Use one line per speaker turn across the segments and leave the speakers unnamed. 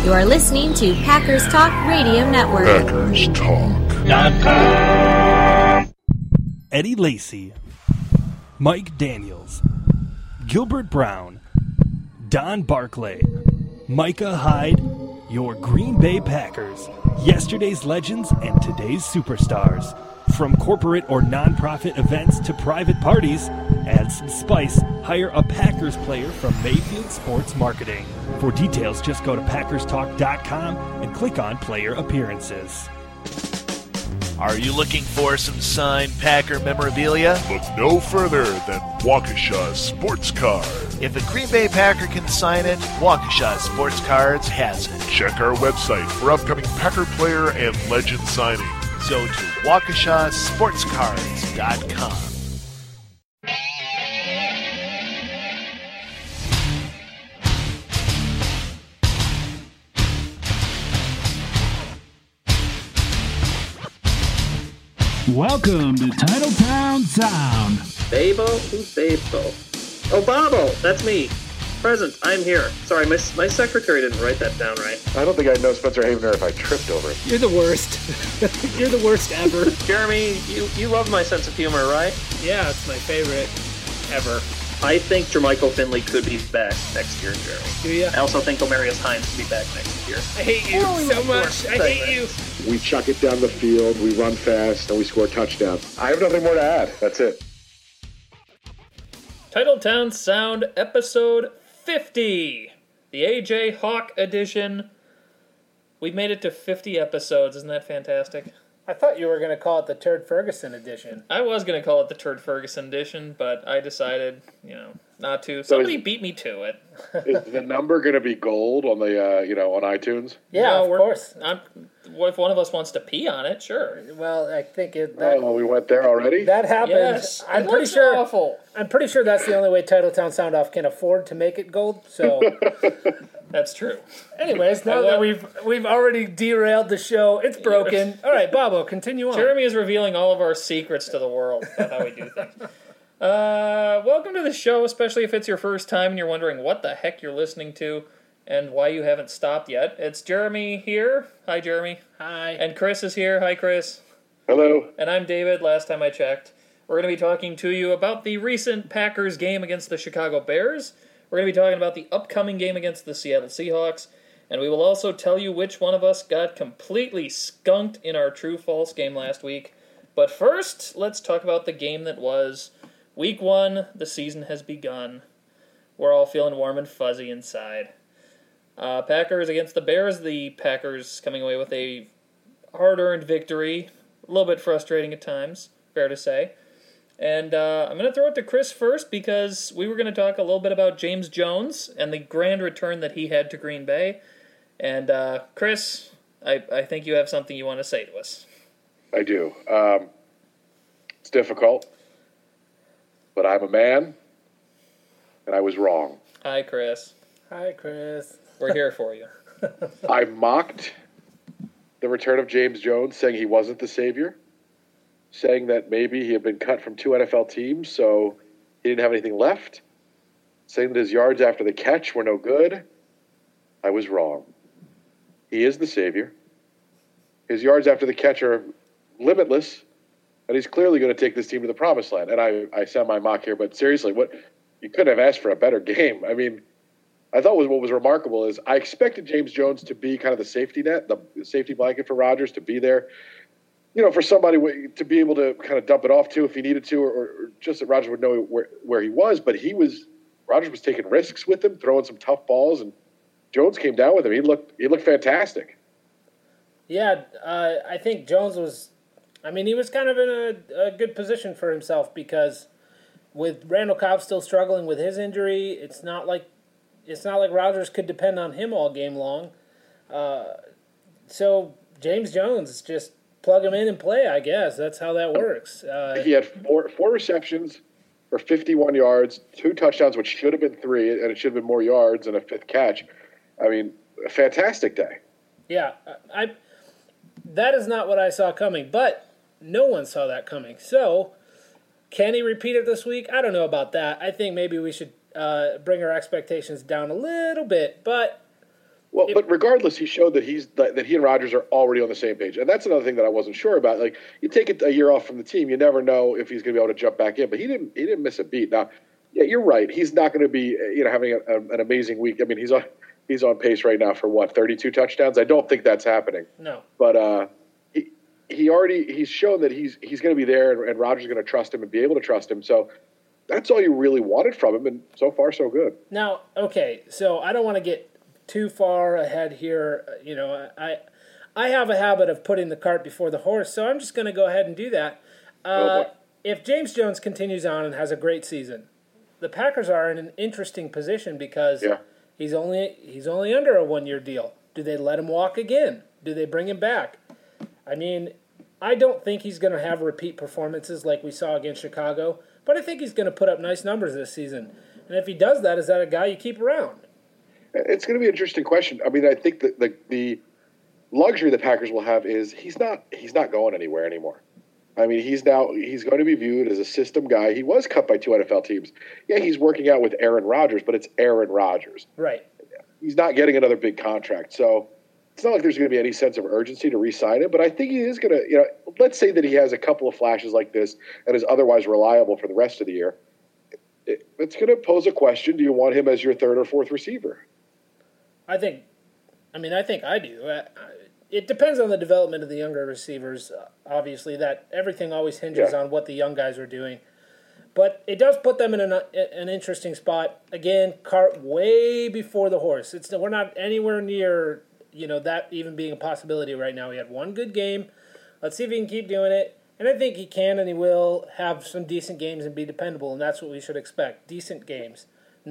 You are listening to Packers Talk Radio Network.
PackersTalk.com.
Eddie Lacy, Mike Daniels, Gilbert Brown, Don Barclay, Micah Hyde, your Green Bay Packers, yesterday's legends and today's superstars. From corporate or nonprofit events to private parties, add some spice, hire a Packers player from Mayfield Sports Marketing. For details, just go to PackersTalk.com and click on Player Appearances.
Are you looking for some signed Packer memorabilia?
Look no further than Waukesha Sports Card.
If a Green Bay Packer can sign it, Waukesha Sports Cards has it.
Check our website for upcoming Packer player and legend signings.
Go to WaukeshaSportsCards.com.
Welcome to Titletown Sound.
Babo? Who's Babo? Oh, Bobo! That's me. Present. I'm here. Sorry, my secretary didn't write that down right.
I don't think I'd know Spencer Havener if I tripped over it.
You're the worst. You're the worst ever.
Jeremy, you love my sense of humor, right?
Yeah, it's my favorite ever.
I think Jermichael Finley could be back next year, Jeremy.
Do you?
I also think Omarius Hines could be back next year.
I hate you so much. I hate you.
We chuck it down the field, we run fast, and we score touchdowns. I have nothing more to add. That's it.
Titletown Sound, episode 50. The AJ Hawk edition. We've made it to 50 episodes. Isn't that fantastic?
I thought you were going to call it the Turd Ferguson edition.
I was going to call it the Turd Ferguson edition, but I decided, not to. Somebody beat me to it.
Is the number going to be gold on the, on iTunes?
Yeah, of course.
If one of us wants to pee on it, sure.
Well, I think
we went there already?
That happened.
Yes,
I'm pretty sure.
Awful.
I'm pretty sure that's the only way Titletown Sound Off can afford to make it gold. So
that's true.
Anyways, now that we've already derailed the show, it's broken. All right, Bobo, continue on.
Jeremy is revealing all of our secrets to the world about how we do things. Welcome to the show, especially if it's your first time and you're wondering what the heck you're listening to and why you haven't stopped yet. It's Jeremy here. Hi, Jeremy.
Hi.
And Chris is here. Hi, Chris.
Hello.
And I'm David, last time I checked. We're going to be talking to you about the recent Packers game against the Chicago Bears. We're going to be talking about the upcoming game against the Seattle Seahawks. And we will also tell you which one of us got completely skunked in our true-false game last week. But first, let's talk about the game that was. Week 1, the season has begun. We're all feeling warm and fuzzy inside. Packers against the Bears. The Packers coming away with a hard-earned victory. A little bit frustrating at times, fair to say. And I'm going to throw it to Chris first because we were going to talk a little bit about James Jones and the grand return that he had to Green Bay. And Chris, I think you have something you want to say to us.
I do. It's difficult, but I'm a man, and I was wrong.
Hi, Chris.
Hi, Chris.
We're here for you.
I mocked the return of James Jones, saying he wasn't the savior, saying that maybe he had been cut from 2 NFL teams, so he didn't have anything left, saying that his yards after the catch were no good. I was wrong. He is the savior. His yards after the catch are limitless, and he's clearly going to take this team to the promised land. And I sound my mock here, but seriously, you couldn't have asked for a better game. I mean, I thought what was remarkable is I expected James Jones to be kind of the safety net, the safety blanket for Rodgers, to be there, for somebody to be able to kind of dump it off to if he needed to, or just that Rodgers would know where he was. But Rodgers was taking risks with him, throwing some tough balls, and Jones came down with him. He looked fantastic.
Yeah, I think Jones was. He was kind of in a good position for himself because with Randall Cobb still struggling with his injury, it's not like Rodgers could depend on him all game long. So James Jones, just plug him in and play, I guess. That's how that works.
He had four receptions for 51 yards, 2 touchdowns, which should have been 3, and it should have been more yards and a 5th catch. I mean, a fantastic day.
Yeah, that is not what I saw coming, but no one saw that coming. So, can he repeat it this week? I don't know about that. I think maybe we should bring our expectations down a little bit, but
Well, but regardless, he showed that that he and Rodgers are already on the same page, and that's another thing that I wasn't sure about. Like, you take a year off from the team, you never know if he's going to be able to jump back in. But he didn't miss a beat. Now, yeah, you're right. He's not going to be having an amazing week. I mean, he's on pace right now for 32 touchdowns. I don't think that's happening.
No,
but he's shown that he's going to be there, and Rodgers is going to trust him and be able to trust him. So that's all you really wanted from him, and so far so good.
Now, okay, so I don't want to get too far ahead here. I have a habit of putting the cart before the horse, so I'm just going to go ahead and do that. If James Jones continues on and has a great season, the Packers are in an interesting position because he's only under a 1-year deal. Do they let him walk again? Do they bring him back? I mean, I don't think he's going to have repeat performances like we saw against Chicago, but I think he's going to put up nice numbers this season. And if he does that, is that a guy you keep around?
It's going to be an interesting question. I mean, I think that the luxury the Packers will have is he's not going anywhere anymore. I mean, he's going to be viewed as a system guy. He was cut by 2 NFL teams. Yeah, he's working out with Aaron Rodgers, but it's Aaron Rodgers.
Right.
He's not getting another big contract. So it's not like there's going to be any sense of urgency to re-sign him, but I think he is going to, let's say that he has a couple of flashes like this and is otherwise reliable for the rest of the year. It's going to pose a question. Do you want him as your 3rd or 4th receiver?
I think I do. It depends on the development of the younger receivers. Obviously, that everything always hinges on what the young guys are doing. But it does put them in an interesting spot. Again, cart way before the horse. We're not anywhere near that even being a possibility right now. He had one good game. Let's see if he can keep doing it. And I think he can and he will have some decent games and be dependable, and that's what we should expect. Decent games.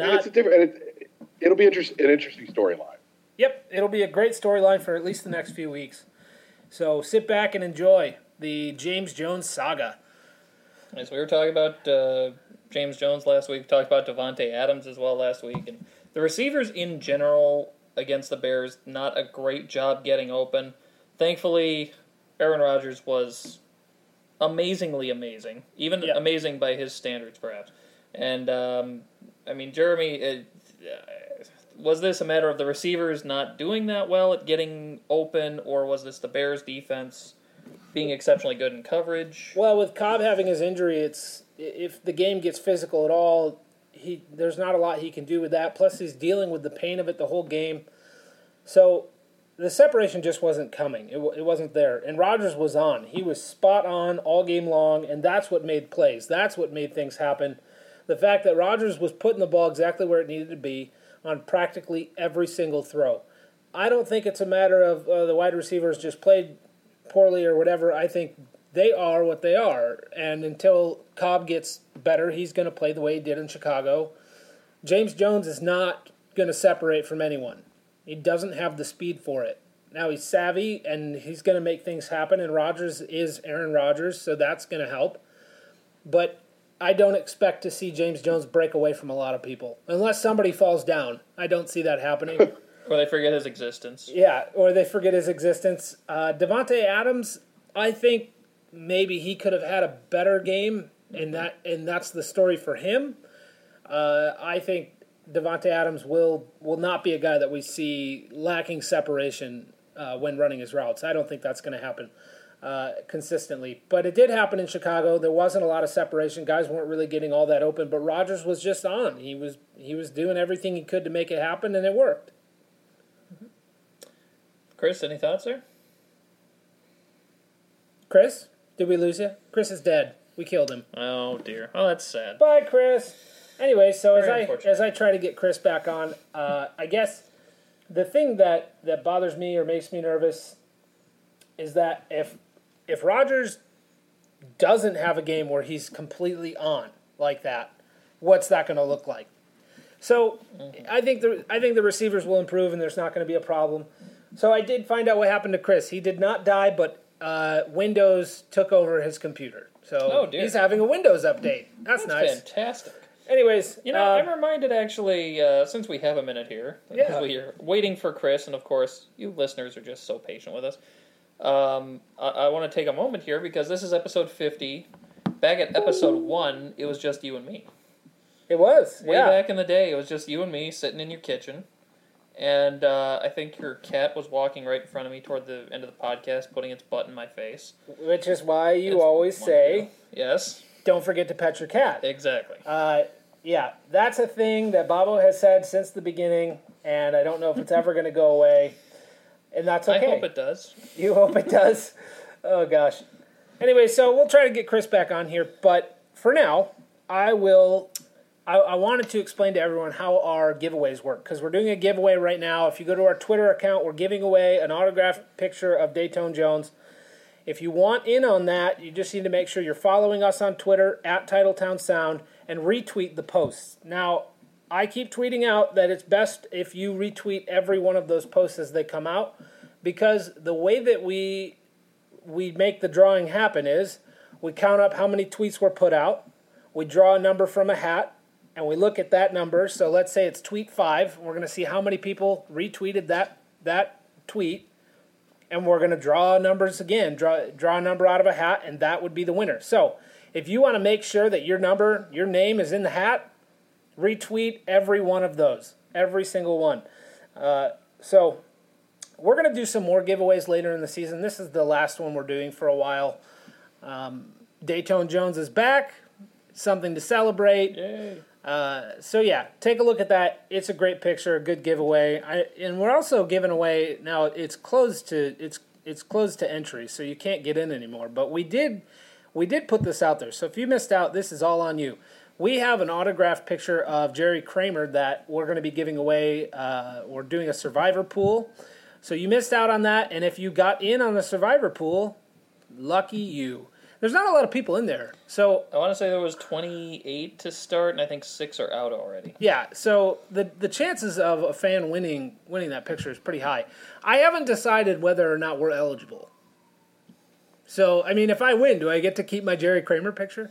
It'll be an interesting storyline.
Yep, it'll be a great storyline for at least the next few weeks. So sit back and enjoy the James Jones saga.
As we were talking about James Jones last week, we talked about Davante Adams as well last week. And the receivers in general against the Bears, not a great job getting open. Thankfully, Aaron Rodgers was amazingly amazing, even amazing by his standards, perhaps. And, Jeremy, was this a matter of the receivers not doing that well at getting open, or was this the Bears' defense being exceptionally good in coverage?
Well, with Cobb having his injury, if the game gets physical at all, there's not a lot he can do with that. Plus, he's dealing with the pain of it the whole game. So the separation just wasn't coming. It wasn't there. And Rodgers was on. He was spot on all game long, and that's what made plays. That's what made things happen. The fact that Rodgers was putting the ball exactly where it needed to be on practically every single throw. I don't think it's a matter of the wide receivers just played poorly or whatever. I think they are what they are. And until Cobb gets better, he's going to play the way he did in Chicago. James Jones is not going to separate from anyone. He doesn't have the speed for it. Now he's savvy, and he's going to make things happen, and Rodgers is Aaron Rodgers, so that's going to help. But I don't expect to see James Jones break away from a lot of people. Unless somebody falls down. I don't see that happening.
Or they forget his existence.
Yeah, or they forget his existence. Davante Adams, I think maybe he could have had a better game, and that's the story for him. I think Davante Adams will not be a guy that we see lacking separation when running his routes. I don't think that's going to happen consistently. But it did happen in Chicago. There wasn't a lot of separation. Guys weren't really getting all that open, but Rodgers was just on. He was doing everything he could to make it happen, and it worked.
Chris, any thoughts there?
Chris? Did we lose you? Chris is dead. We killed him.
Oh, dear. Oh, that's sad.
Bye, Chris. Anyway, so
Very
as I try to get Chris back on, I guess the thing that bothers me or makes me nervous is that if Rodgers doesn't have a game where he's completely on like that, what's that going to look like? So I think the receivers will improve and there's not going to be a problem. So I did find out what happened to Chris. He did not die, but Windows took over his computer. So he's having a Windows update. That's nice.
Fantastic.
Anyways,
I'm reminded actually, since we have a minute here, because we are waiting for Chris, and of course, you listeners are just so patient with us. I want to take a moment here because this is episode 50. Back at episode 1, it was just you and me.
It was,
Way back in the day, it was just you and me sitting in your kitchen, And I think your cat was walking right in front of me toward the end of the podcast, putting its butt in my face.
Which is why you always say,
yes,
don't forget to pet your cat.
Exactly.
Yeah, that's a thing that Bobo has said since the beginning, and I don't know if it's ever going to go away. And that's okay.
I hope it does.
You hope it does? Oh, gosh. Anyway, so we'll try to get Chris back on here, but for now, I wanted to explain to everyone how our giveaways work, because we're doing a giveaway right now. If you go to our Twitter account, we're giving away an autographed picture of Dayton Jones. If you want in on that, you just need to make sure you're following us on Twitter, @TitletownSound, and retweet the posts. Now, I keep tweeting out that it's best if you retweet every one of those posts as they come out, because the way that we make the drawing happen is we count up how many tweets were put out, we draw a number from a hat, and we look at that number. So let's say it's tweet 5. We're going to see how many people retweeted that tweet, and we're going to draw numbers again, draw a number out of a hat, and that would be the winner. So if you want to make sure that your name is in the hat, retweet every one of those, every single one. So we're going to do some more giveaways later in the season. This is the last one we're doing for a while. Dayton Jones is back. Something to celebrate.
Yay.
So yeah, take a look at that. It's a great picture, a good giveaway. And we're also giving away now. It's closed to entry, so you can't get in anymore. But we did put this out there. So if you missed out, this is all on you. We have an autographed picture of Jerry Kramer that we're going to be giving away. We're doing a survivor pool. So you missed out on that, and if you got in on the survivor pool, lucky you. There's not a lot of people in there. So
I want to say there was 28 to start, and I think 6 are out already.
Yeah, so the chances of a fan winning that picture is pretty high. I haven't decided whether or not we're eligible. So, I mean, if I win, do I get to keep my Jerry Kramer picture?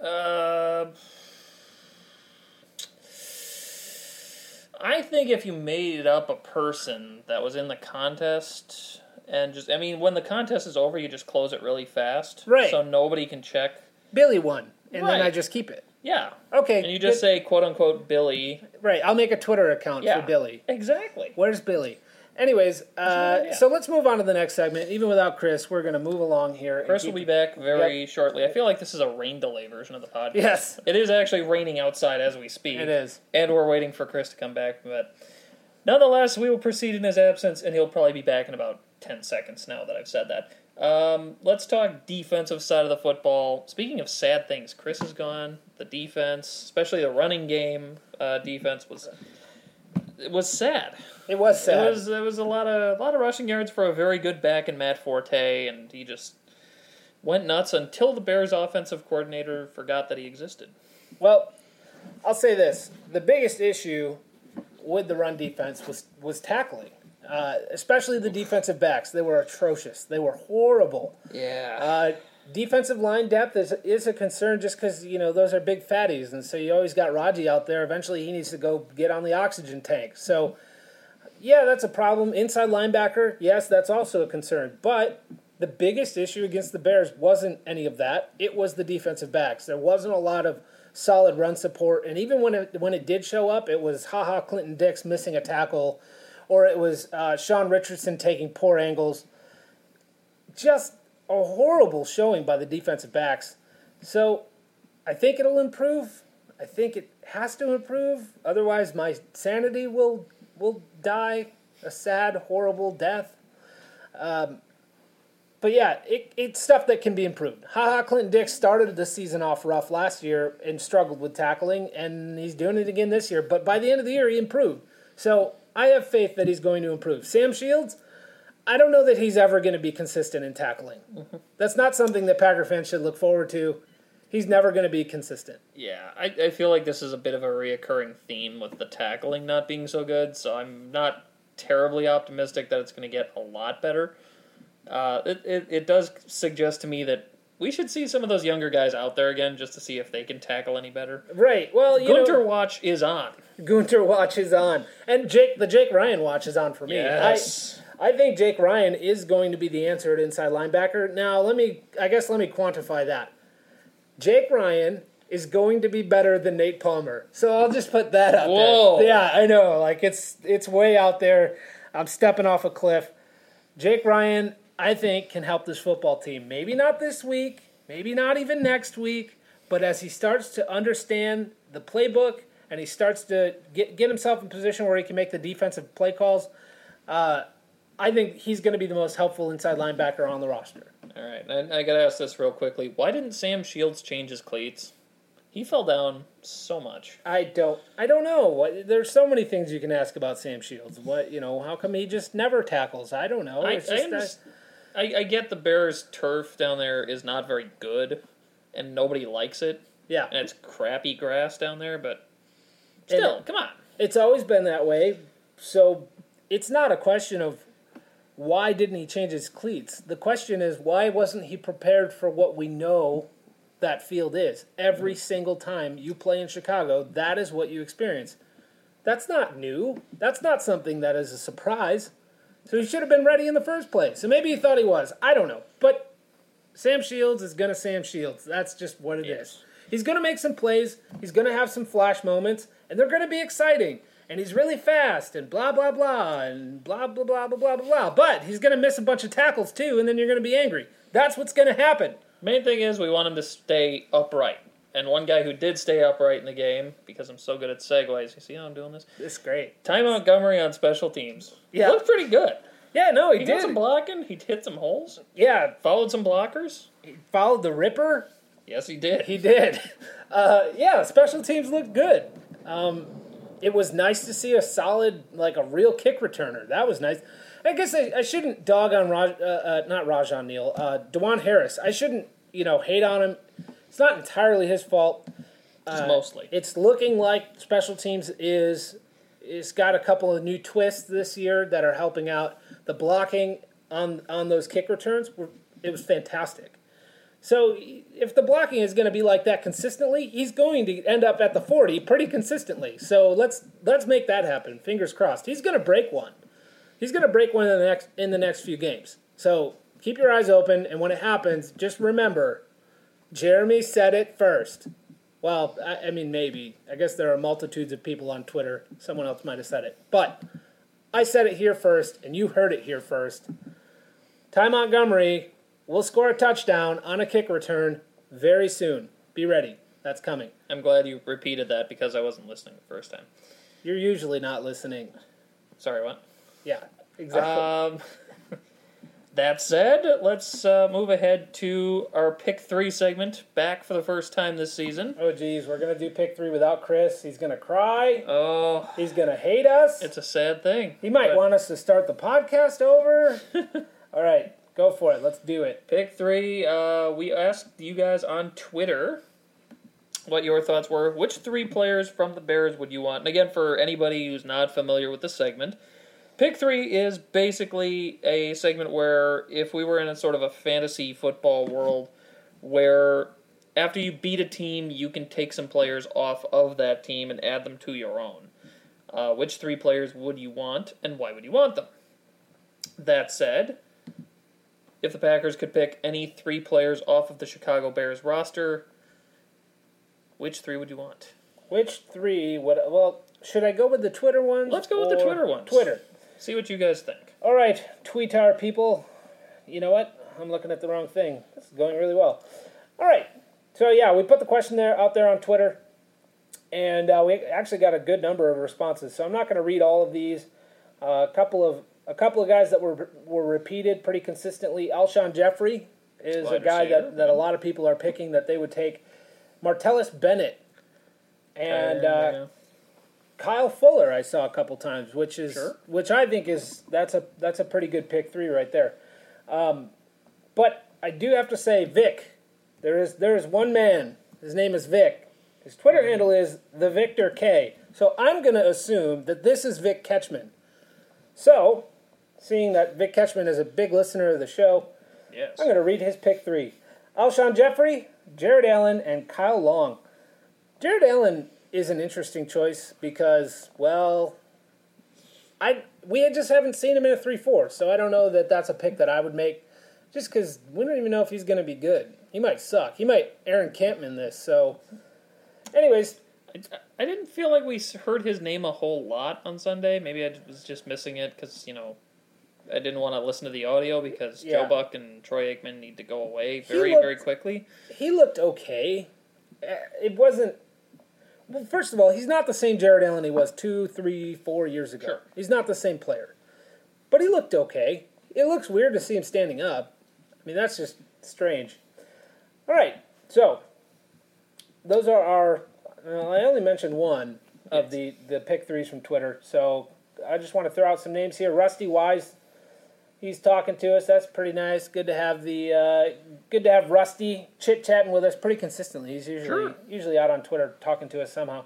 I think if you made up a person that was in the contest... And when the contest is over, you just close it really fast.
Right.
So nobody can check.
Billy won, and
Right.
then I just keep it.
Yeah.
Okay.
And you just say, quote-unquote, Billy.
Right, I'll make a Twitter account for Billy.
Exactly.
Where's Billy? Anyways, so let's move on to the next segment. Even without Chris, we're going to move along here.
Chris will be back very shortly. I feel like this is a rain delay version of the podcast.
Yes.
It is actually raining outside as we speak.
It is.
And we're waiting for Chris to come back. But nonetheless, we will proceed in his absence, and he'll probably be back in about 10 seconds now that I've said that. Let's talk defensive side of the football. Speaking of sad things, Chris is gone. The defense, especially the running game defense, was sad.
It was sad.
It was a lot of rushing yards for a very good back in Matt Forte, and he just went nuts until the Bears' offensive coordinator forgot that he existed.
Well, I'll say this: the biggest issue with the run defense was tackling. Especially the defensive backs. They were atrocious. They were horrible.
Yeah.
Defensive line depth is a concern just because, those are big fatties. And so you always got Raji out there. Eventually he needs to go get on the oxygen tank. So, yeah, that's a problem. Inside linebacker, yes, that's also a concern. But the biggest issue against the Bears wasn't any of that. It was the defensive backs. There wasn't a lot of solid run support. And even when it did show up, it was Clinton Dix missing a tackle, or it was Sean Richardson taking poor angles. Just a horrible showing by the defensive backs. So I think it'll improve. I think it has to improve. Otherwise, my sanity will die a sad, horrible death. But yeah, it's stuff that can be improved. Clinton Dix started the season off rough last year and struggled with tackling, and he's doing it again this year. But by the end of the year, he improved. So I have faith that he's going to improve. Sam Shields, I don't know that he's ever going to be consistent in tackling. Mm-hmm. That's not something that Packer fans should look forward to. He's never going to be consistent.
Yeah, I feel like this is a bit of a reoccurring theme with the tackling not being so good, so I'm not terribly optimistic that it's going to get a lot better. It does suggest to me that we should see some of those younger guys out there again just to see if they can tackle any better.
Right. Well,
Gunter watch is on.
Gunter watch is on. And the Jake Ryan watch is on for me.
Yes.
I think Jake Ryan is going to be the answer at inside linebacker. Now, let me quantify that. Jake Ryan is going to be better than Nate Palmer. So I'll just put that out
Whoa.
there. Yeah, I know. Like, it's way out there. I'm stepping off a cliff. Jake Ryan, I think, can help this football team. Maybe not this week, maybe not even next week, but as he starts to understand the playbook and he starts to get himself in position where he can make the defensive play calls, I think he's going to be the most helpful inside linebacker on the roster.
All right, and I got to ask this real quickly. Why didn't Sam Shields change his cleats? He fell down so much.
I don't know. There's so many things you can ask about Sam Shields. How come he just never tackles? I don't know.
I get the Bears' turf down there is not very good, and nobody likes it.
Yeah.
And it's crappy grass down there, but still, come on.
It's always been that way, so it's not a question of why didn't he change his cleats. The question is, why wasn't he prepared for what we know that field is? Every single time you play in Chicago, that is what you experience. That's not new. That's not something that is a surprise. So he should have been ready in the first place. So maybe he thought he was. I don't know. But Sam Shields is going to Sam Shields. That's just what it is. He's going to make some plays. He's going to have some flash moments. And they're going to be exciting. And he's really fast and blah, blah, blah, and blah, blah, blah, blah, blah, blah. But he's going to miss a bunch of tackles too, and then you're going to be angry. That's what's going to happen.
Main thing is we want him to stay upright. And one guy who did stay upright in the game, because I'm so good at segues, you see how I'm doing this?
It's great.
Ty Montgomery on special teams.
Yeah.
Looked pretty good.
Yeah, no, he
did.
did.
He did some blocking. He hit some holes.
Yeah.
Followed some blockers.
He followed the Ripper.
Yes, he did.
He did. Special teams looked good. It was nice to see a solid, a real kick returner. That was nice. I guess I shouldn't dog on not Rajon Neal, DeJuan Harris. I shouldn't, hate on him. It's not entirely his fault.
Mostly.
It's looking like special teams is got a couple of new twists this year that are helping out. The blocking on those kick returns, it was fantastic. So if the blocking is going to be like that consistently, he's going to end up at the 40 pretty consistently. So let's make that happen. Fingers crossed. He's going to break one. He's going to break one in the next few games. So keep your eyes open, and when it happens, just remember, Jeremy said it first. Well, I mean, maybe. I guess there are multitudes of people on Twitter. Someone else might have said it. But I said it here first, and you heard it here first. Ty Montgomery will score a touchdown on a kick return very soon. Be ready. That's coming.
I'm glad you repeated that because I wasn't listening the first time.
You're usually not listening.
Sorry, what?
Yeah, exactly.
That said, let's move ahead to our Pick 3 segment, back for the first time this season.
Oh, geez, we're going to do Pick 3 without Chris. He's going to cry.
Oh.
He's going to hate us.
It's a sad thing.
He might want us to start the podcast over. All right, go for it. Let's do it.
Pick 3, we asked you guys on Twitter what your thoughts were. Which 3 players from the Bears would you want? And again, for anybody who's not familiar with the segment, Pick 3 is basically a segment where if we were in a sort of a fantasy football world where after you beat a team, you can take some players off of that team and add them to your own. Which 3 players would you want, and why would you want them? That said, if the Packers could pick any 3 players off of the Chicago Bears roster, which 3 would you want?
Which 3 would... Well, should I go with the Twitter ones?
Let's go with the Twitter ones.
Twitter.
See what you guys think.
All right, tweet our people. You know what? I'm looking at the wrong thing. This is going really well. All right. So, yeah, we put the question out there on Twitter, and we actually got a good number of responses. So I'm not going to read all of these. A couple of guys that were repeated pretty consistently. Alshon Jeffrey is a guy that a lot of people are picking that they would take. Martellus Bennett and Kyle Fuller I saw a couple times, which I think that's a pretty good pick 3 right there. But I do have to say, Vic, there is one man. His name is Vic. His Twitter handle is the Victor K. So I'm going to assume that this is Vic Ketchman. So, seeing that Vic Ketchman is a big listener of the show,
yes,
I'm going to read his pick 3. Alshon Jeffrey, Jared Allen, and Kyle Long. Jared Allen is an interesting choice because, well, we just haven't seen him in a 3-4, so I don't know that that's a pick that I would make just because we don't even know if he's going to be good. He might suck. He might Aaron Campman this, so Anyways,
I didn't feel like we heard his name a whole lot on Sunday. Maybe I was just missing it because, I didn't want to listen to the audio because Joe Buck and Troy Aikman need to go away very quickly.
He looked okay. It wasn't... Well, first of all, he's not the same Jared Allen he was 2, 3, 4 years ago.
Sure.
He's not the same player. But he looked okay. It looks weird to see him standing up. I mean, that's just strange. All right, so those are our... I only mentioned one of the pick threes from Twitter, so I just want to throw out some names here. Rusty Wise, he's talking to us. That's pretty nice. Good to have Rusty chit chatting with us pretty consistently. He's usually out on Twitter talking to us somehow.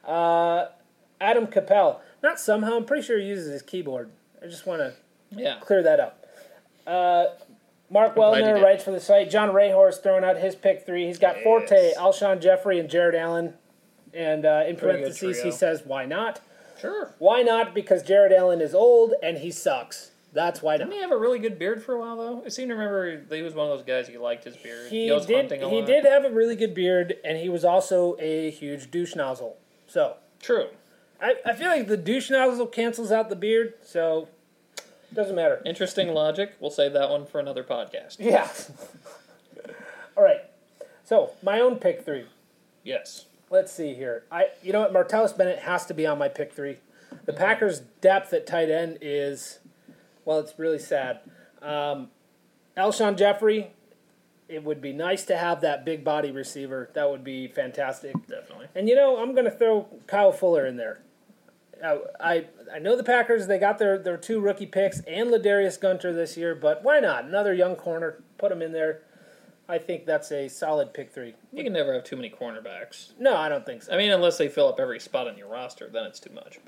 Adam Capel, not somehow. I'm pretty sure he uses his keyboard. I just want to clear that up. Mark Wellner writes for the site. John Rahor's throwing out his pick three. He's got Forte, Alshon Jeffrey, and Jared Allen. And in parentheses, he says, why not?
Sure.
Why not? Because Jared Allen is old and he sucks. That's why not.
Didn't he have a really good beard for a while, though? I seem to remember that he was one of those guys who liked his beard. He goes hunting a lot.
He did have a really good beard, and he was also a huge douche nozzle. So
true.
I feel like the douche nozzle cancels out the beard, so it doesn't matter.
Interesting logic. We'll save that one for another podcast.
Yeah. All right. So, my own pick three.
Yes.
Let's see here. You know what? Martellus Bennett has to be on my pick three. The Packers' depth at tight end is, well, it's really sad. Alshon Jeffrey, it would be nice to have that big body receiver. That would be fantastic.
Definitely.
And, I'm going to throw Kyle Fuller in there. I know the Packers, they got their 2 rookie picks and Ladarius Gunter this year, but why not? Another young corner, put him in there. I think that's a solid pick three.
You can never have too many cornerbacks.
No, I don't think so.
I mean, unless they fill up every spot on your roster, then it's too much.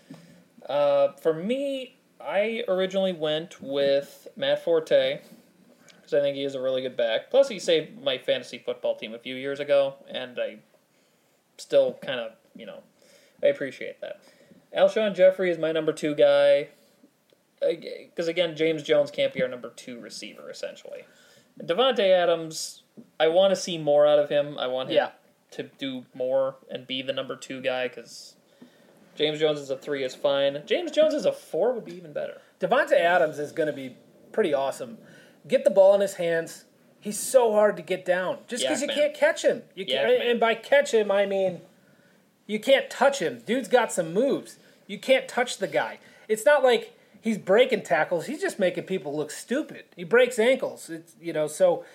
But for me, I originally went with Matt Forte because I think he is a really good back. Plus, he saved my fantasy football team a few years ago, and I still kind of, I appreciate that. Alshon Jeffrey is my number 2 guy because, again, James Jones can't be our number 2 receiver, essentially. Devontae Adams, I want to see more out of him. I want him to do more and be the number 2 guy because James Jones as a 3 is fine. James Jones as a 4 would be even better.
Devontae Adams is going to be pretty awesome. Get the ball in his hands. He's so hard to get down just because you can't catch him. And by catch him, I mean you can't touch him. Dude's got some moves. You can't touch the guy. It's not like he's breaking tackles. He's just making people look stupid. He breaks ankles. So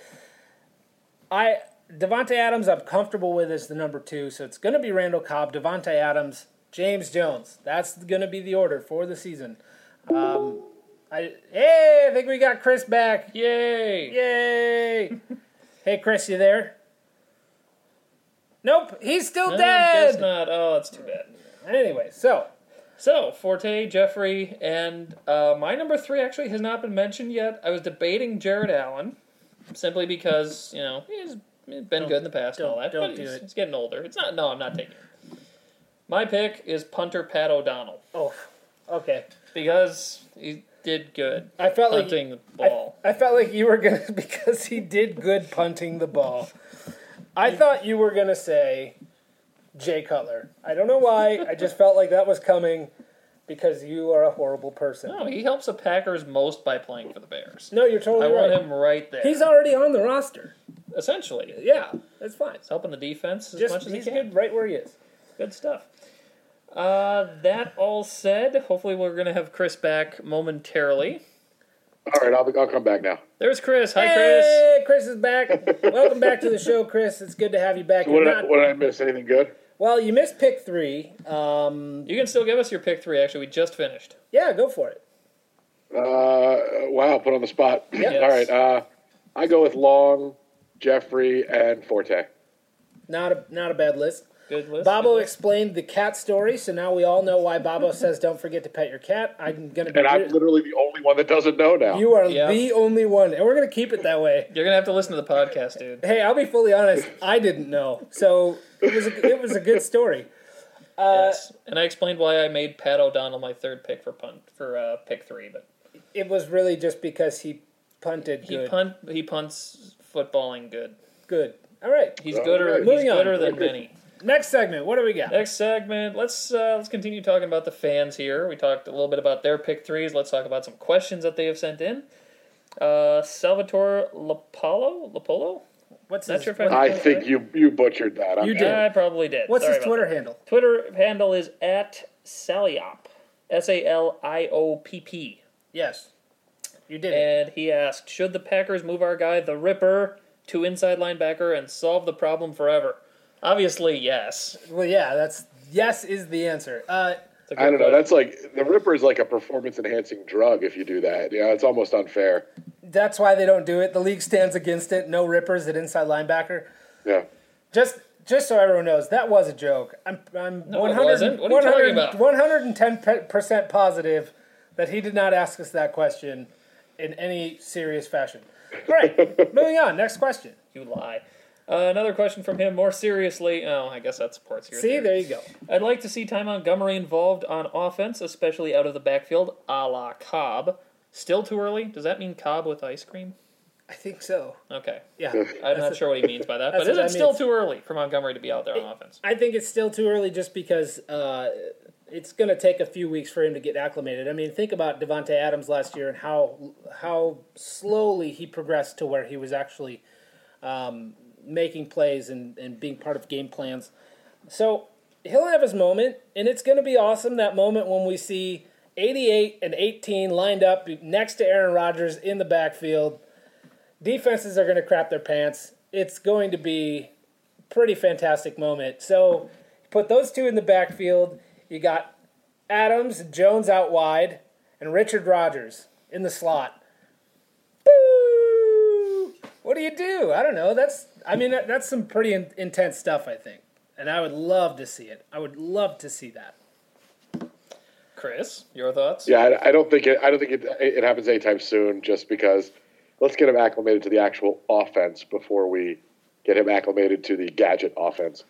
Devontae Adams I'm comfortable with as the number 2. So it's going to be Randall Cobb, Devontae Adams, James Jones. That's going to be the order for the season. I think we got Chris back. Yay! Hey, Chris, you there? Nope, he's still dead.
I guess not. Oh, that's too bad.
Anyway,
So, Forte, Jeffrey, and my number 3 actually has not been mentioned yet. I was debating Jared Allen, simply because, he's been good in the past and all that, but he's getting older. I'm not taking it. My pick is punter Pat O'Donnell.
Oh, okay.
Because he did good
punting
the ball.
I felt like you were going to, because he did good punting the ball. I thought you were going to say Jay Cutler. I don't know why. I just felt like that was coming because you are a horrible person.
No, he helps the Packers most by playing for the Bears.
No, you're totally right.
I want him right there.
He's already on the roster.
Essentially.
Yeah, that's fine.
He's helping the defense as much as he can.
He's good right where he is.
Good stuff. That all said, hopefully we're going to have Chris back momentarily.
All right, I'll come back now.
There's Chris. Hi, Chris.
Hey, Chris is back. Welcome back to the show, Chris. It's good to have you back.
So what did I miss? Anything good?
Well, you missed pick 3.
You can still give us your pick 3, actually. We just finished.
Yeah, go for it.
Wow, put on the spot.
Yes.
All right, I go with Long, Jeffrey, and Forte.
Not a bad list.
Good list.
Bobo explained the cat story, so now we all know why Bobo says don't forget to pet your cat. I'm
literally the only one that doesn't know now.
You are the only one, and we're going to keep it that way.
You're going to have to listen to the podcast, dude.
Hey, I'll be fully honest. I didn't know, so it was a good story.
Yes. And I explained why I made Pat O'Donnell my 3rd pick for pick 3, but
it was really just because he punted good.
He punts footballing good.
Good. All right.
He's gooder than many.
Next segment. What do we got?
Next segment, let's continue talking about the fans here. We talked a little bit about their pick threes. Let's talk about some questions that they have sent in. Salvatore Lapolo?
What's
Not
his?
sure if
I think you butchered that.
You did.
I probably did.
What's
Sorry
his
about
Twitter
that.
handle?
Twitter handle is @Saliop. SALIOPP.
Yes, you did it.
And he asked, should the Packers move our guy, the Ripper, to inside linebacker and solve the problem forever? Obviously, yes.
Well, yeah, yes is the answer.
I don't know. That's like the Ripper is like a performance-enhancing drug. If you do that, it's almost unfair.
That's why they don't do it. The league stands against it. No Rippers at inside linebacker.
Yeah.
Just so everyone knows, that was a joke. I'm
No, it wasn't. What are you talking about?
110% positive that he did not ask us that question in any serious fashion. Great. Moving on. Next question.
You lie. Another question from him, more seriously. Oh, I guess that supports your theory.
There you go.
I'd like to see Ty Montgomery involved on offense, especially out of the backfield, a la Cobb. Still too early? Does that mean Cobb with ice cream?
I think so.
Okay.
Yeah.
I'm not sure what he means by that, but is it still too early for Montgomery to be out there on offense?
I think it's still too early just because it's going to take a few weeks for him to get acclimated. I mean, think about Devontae Adams last year and how slowly he progressed to where he was actually making plays and being part of game plans. So he'll have his moment, and it's going to be awesome, that moment when we see 88 and 18 lined up next to Aaron Rodgers in the backfield. Defenses are going to crap their pants. It's going to be a pretty fantastic moment. So put those two in the backfield. You got Adams, Jones out wide, and Richard Rodgers in the slot. Boo! What do you do? I don't know. That's some pretty intense stuff, I think. And I would love to see it. I would love to see that.
Chris, your thoughts?
Yeah, I don't think it happens anytime soon. Just because, let's get him acclimated to the actual offense before we get him acclimated to the gadget offense.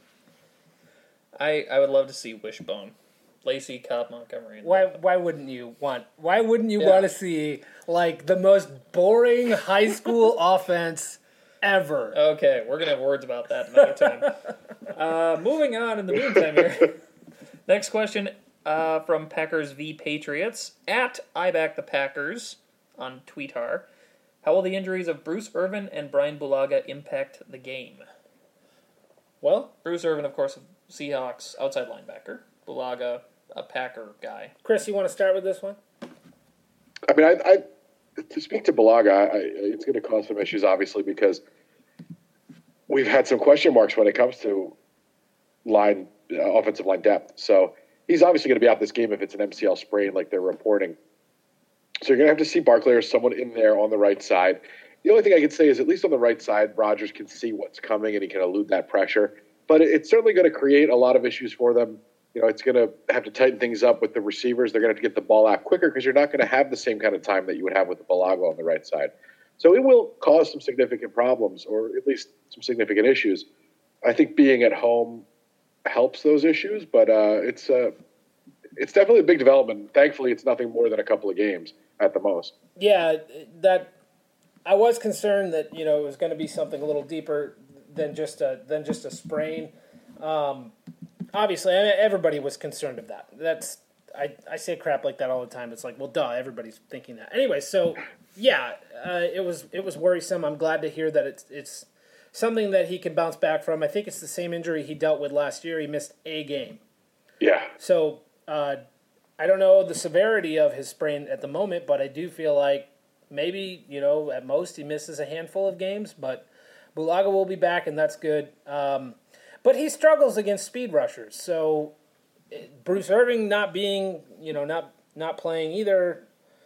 I would love to see Wishbone, Lacey, Cobb, Montgomery.
Why wouldn't you want to see like the most boring high school offense ever?
Okay, we're gonna have words about that another time. Moving on in the meantime here. Next question from Packers v Patriots @IBackThePackers on Tweetar. How will the injuries of Bruce Irvin and Brian Bulaga impact the game?
Well,
Bruce Irvin, of course, Seahawks outside linebacker. Bulaga, a Packer guy.
Chris, you want to start with this one?
I mean, I to speak to Bulaga, it's going to cause some issues, obviously, because we've had some question marks when it comes to offensive line depth. So he's obviously going to be out this game if it's an MCL sprain, like they're reporting. So you're going to have to see Barkley or someone in there on the right side. The only thing I can say is, at least on the right side, Rodgers can see what's coming and he can elude that pressure. But it's certainly going to create a lot of issues for them. It's going to have to tighten things up with the receivers. They're going to have to get the ball out quicker because you're not going to have the same kind of time that you would have with the Bulaga on the right side. So it will cause some significant problems, or at least some significant issues. I think being at home helps those issues, but it's definitely a big development. Thankfully, it's nothing more than a couple of games at the most.
Yeah, that I was concerned that it was going to be something a little deeper than just a sprain. Obviously, everybody was concerned of that. I say crap like that all the time. It's like, well, duh, everybody's thinking that. Anyway, so yeah, it was worrisome. I'm glad to hear that it's something that he can bounce back from. I think it's the same injury he dealt with last year. He missed a game.
Yeah.
So I don't know the severity of his sprain at the moment, but I do feel like maybe at most he misses a handful of games. But Bulaga will be back, and that's good. But he struggles against speed rushers. So Bruce Irving not being, not playing either,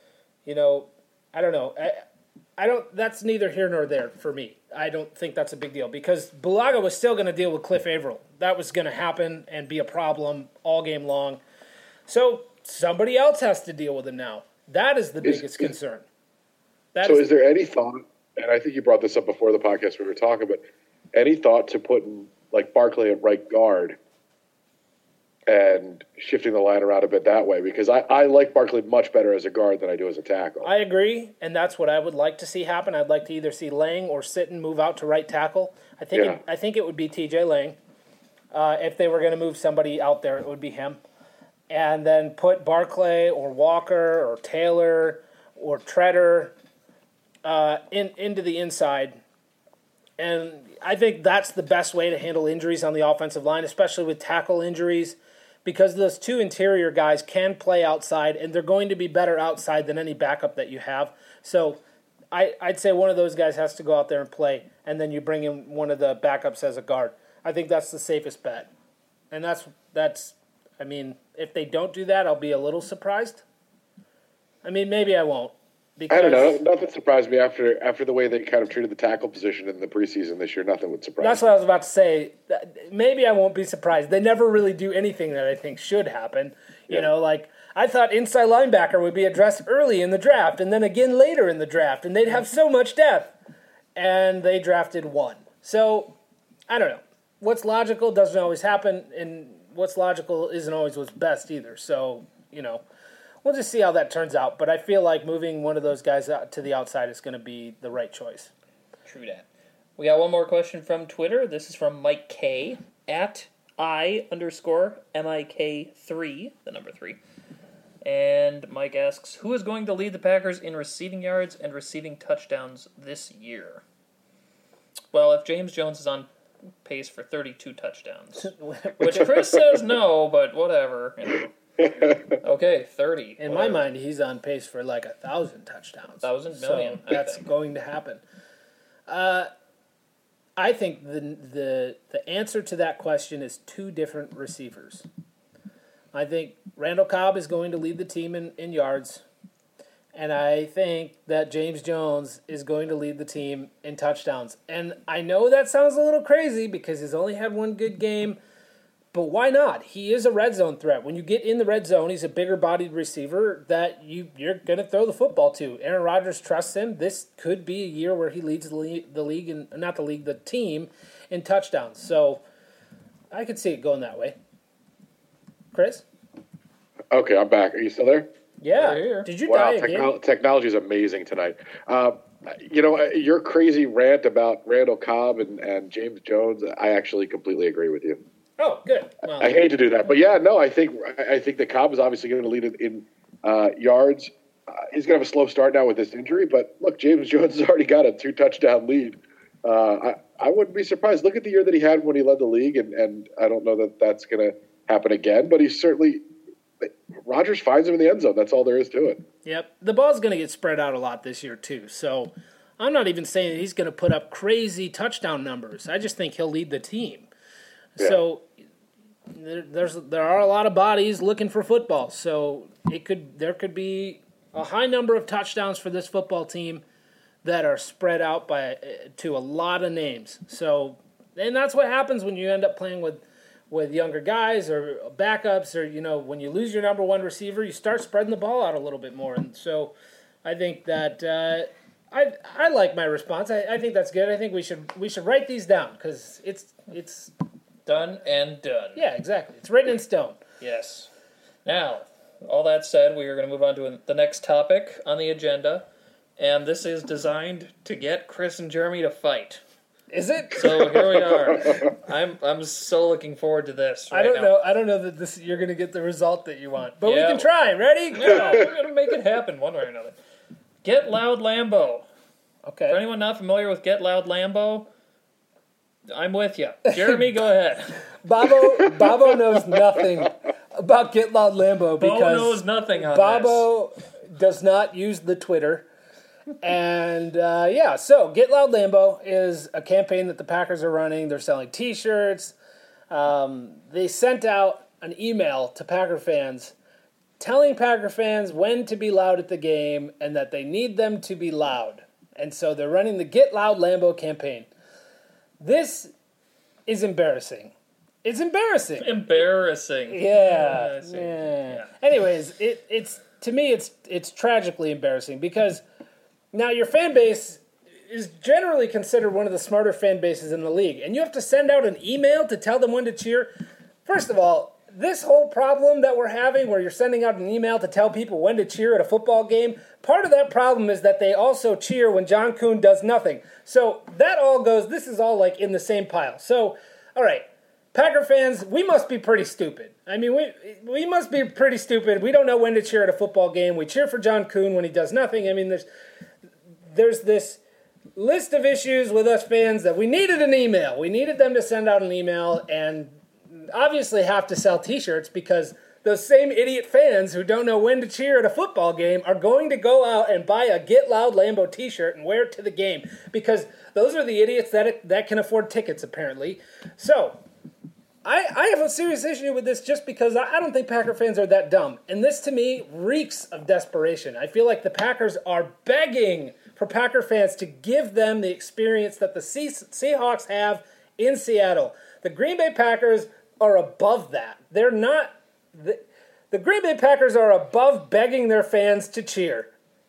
I don't know. I don't. That's neither here nor there for me. I don't think that's a big deal because Bulaga was still going to deal with Cliff Averill. That was going to happen and be a problem all game long. So somebody else has to deal with him now. That is the biggest concern.
Is there any thought, and I think you brought this up before the podcast we were talking, but any thought to putting like Barkley at right guard and shifting the line around a bit that way? Because I like Barkley much better as a guard than I do as a tackle.
I agree, and that's what I would like to see happen. I'd like to either see Lang or Sitton move out to right tackle. I think it would be TJ Lang. If they were going to move somebody out there, it would be him. And then put Barclay or Walker or Taylor or Treader into the inside. And I think that's the best way to handle injuries on the offensive line, especially with tackle injuries, because those two interior guys can play outside, and they're going to be better outside than any backup that you have. So I'd say one of those guys has to go out there and play, and then you bring in one of the backups as a guard. I think that's the safest bet. And that's I mean, if they don't do that, I'll be a little surprised. I mean, maybe I won't. Because
I don't know. Nothing surprised me after the way they kind of treated the tackle position in the preseason this year. Nothing would surprise me.
That's what I was about to say. Maybe I won't be surprised. They never really do anything that I think should happen. You know, like I thought inside linebacker would be addressed early in the draft and then again later in the draft, and they'd have so much depth. And they drafted one. So, I don't know. What's logical doesn't always happen, and what's logical isn't always what's best either. So, you know, we'll just see how that turns out. But I feel like moving one of those guys out to the outside is going to be the right choice.
True that. We got one more question from Twitter. This is from Mike K. at I_MIK3, the number 3. And Mike asks, who is going to lead the Packers in receiving yards and receiving touchdowns this year? Well, if James Jones is on pace for 32 touchdowns, which Chris says no, but whatever. You know. Okay, 30.
In my mind, he's on pace for like 1,000 touchdowns.
1,000 million.
So that's going to happen. I think the answer to that question is two different receivers. I think Randall Cobb is going to lead the team in yards, and I think that James Jones is going to lead the team in touchdowns. And I know that sounds a little crazy because he's only had one good game, but why not? He is a red zone threat. When you get in the red zone, he's a bigger-bodied receiver that you're going to throw the football to. Aaron Rodgers trusts him. This could be a year where he leads the team in touchdowns. So I could see it going that way. Chris?
Okay, I'm back. Are you still there?
Yeah. Did you die again?
Technology is amazing tonight. Your crazy rant about Randall Cobb and James Jones, I actually completely agree with you.
Oh, good. Well,
I hate to do that, but yeah, no, I think that Cobb is obviously going to lead in yards. He's going to have a slow start now with this injury, but look, James Jones has already got a 2-touchdown lead. I wouldn't be surprised. Look at the year that he had when he led the league, and I don't know that that's going to happen again, but he's certainly – Rodgers finds him in the end zone. That's all there is to it.
Yep. The ball's going to get spread out a lot this year, too. So I'm not even saying that he's going to put up crazy touchdown numbers. I just think he'll lead the team. Yeah. So there are a lot of bodies looking for football. So there could be a high number of touchdowns for this football team that are spread out to a lot of names. So, and that's what happens when you end up playing with younger guys or backups, or, when you lose your number one receiver, you start spreading the ball out a little bit more. And so I think that I like my response. I think that's good. I think we should write these down because it's
done and done.
Yeah, exactly. It's written in stone.
Yes. Now, all that said, we are going to move on to the next topic on the agenda, and this is designed to get Chris and Jeremy to fight.
Is it?
So here we are. I'm so looking forward to this.
I don't know that you're going to get the result that you want, but we can try. Ready?
No, we're going to make it happen one way or another. Get Loud Lambo.
Okay.
For anyone not familiar with Get Loud Lambo, I'm with you. Jeremy, go ahead.
Bobo knows nothing about Get Loud Lambo because
Bo knows nothing on
Bobo does not use the Twitter. And, so Get Loud Lambo is a campaign that the Packers are running. They're selling T-shirts. They sent out an email to Packer fans telling Packer fans when to be loud at the game and that they need them to be loud. And so they're running the Get Loud Lambo campaign. This is embarrassing. It's embarrassing.
Embarrassing.
Yeah. Anyways, to me, it's tragically embarrassing because now your fan base is generally considered one of the smarter fan bases in the league, and you have to send out an email to tell them when to cheer. First of all, this whole problem that we're having where you're sending out an email to tell people when to cheer at a football game, part of that problem is that they also cheer when John Kuhn does nothing. So that all goes, this is all like in the same pile. So, all right, Packer fans, we must be pretty stupid. I mean, we must be pretty stupid. We don't know when to cheer at a football game. We cheer for John Kuhn when he does nothing. I mean, there's this list of issues with us fans that we needed an email. We needed them to send out an email and obviously have to sell T-shirts because those same idiot fans who don't know when to cheer at a football game are going to go out and buy a Get Loud Lambeau T-shirt and wear it to the game because those are the idiots that can afford tickets, apparently. So I have a serious issue with this just because I don't think Packer fans are that dumb. And this, to me, reeks of desperation. I feel like the Packers are begging for Packer fans to give them the experience that the Seahawks have in Seattle. The Green Bay Packers are above that. They're not... The Green Bay Packers are above begging their fans to cheer.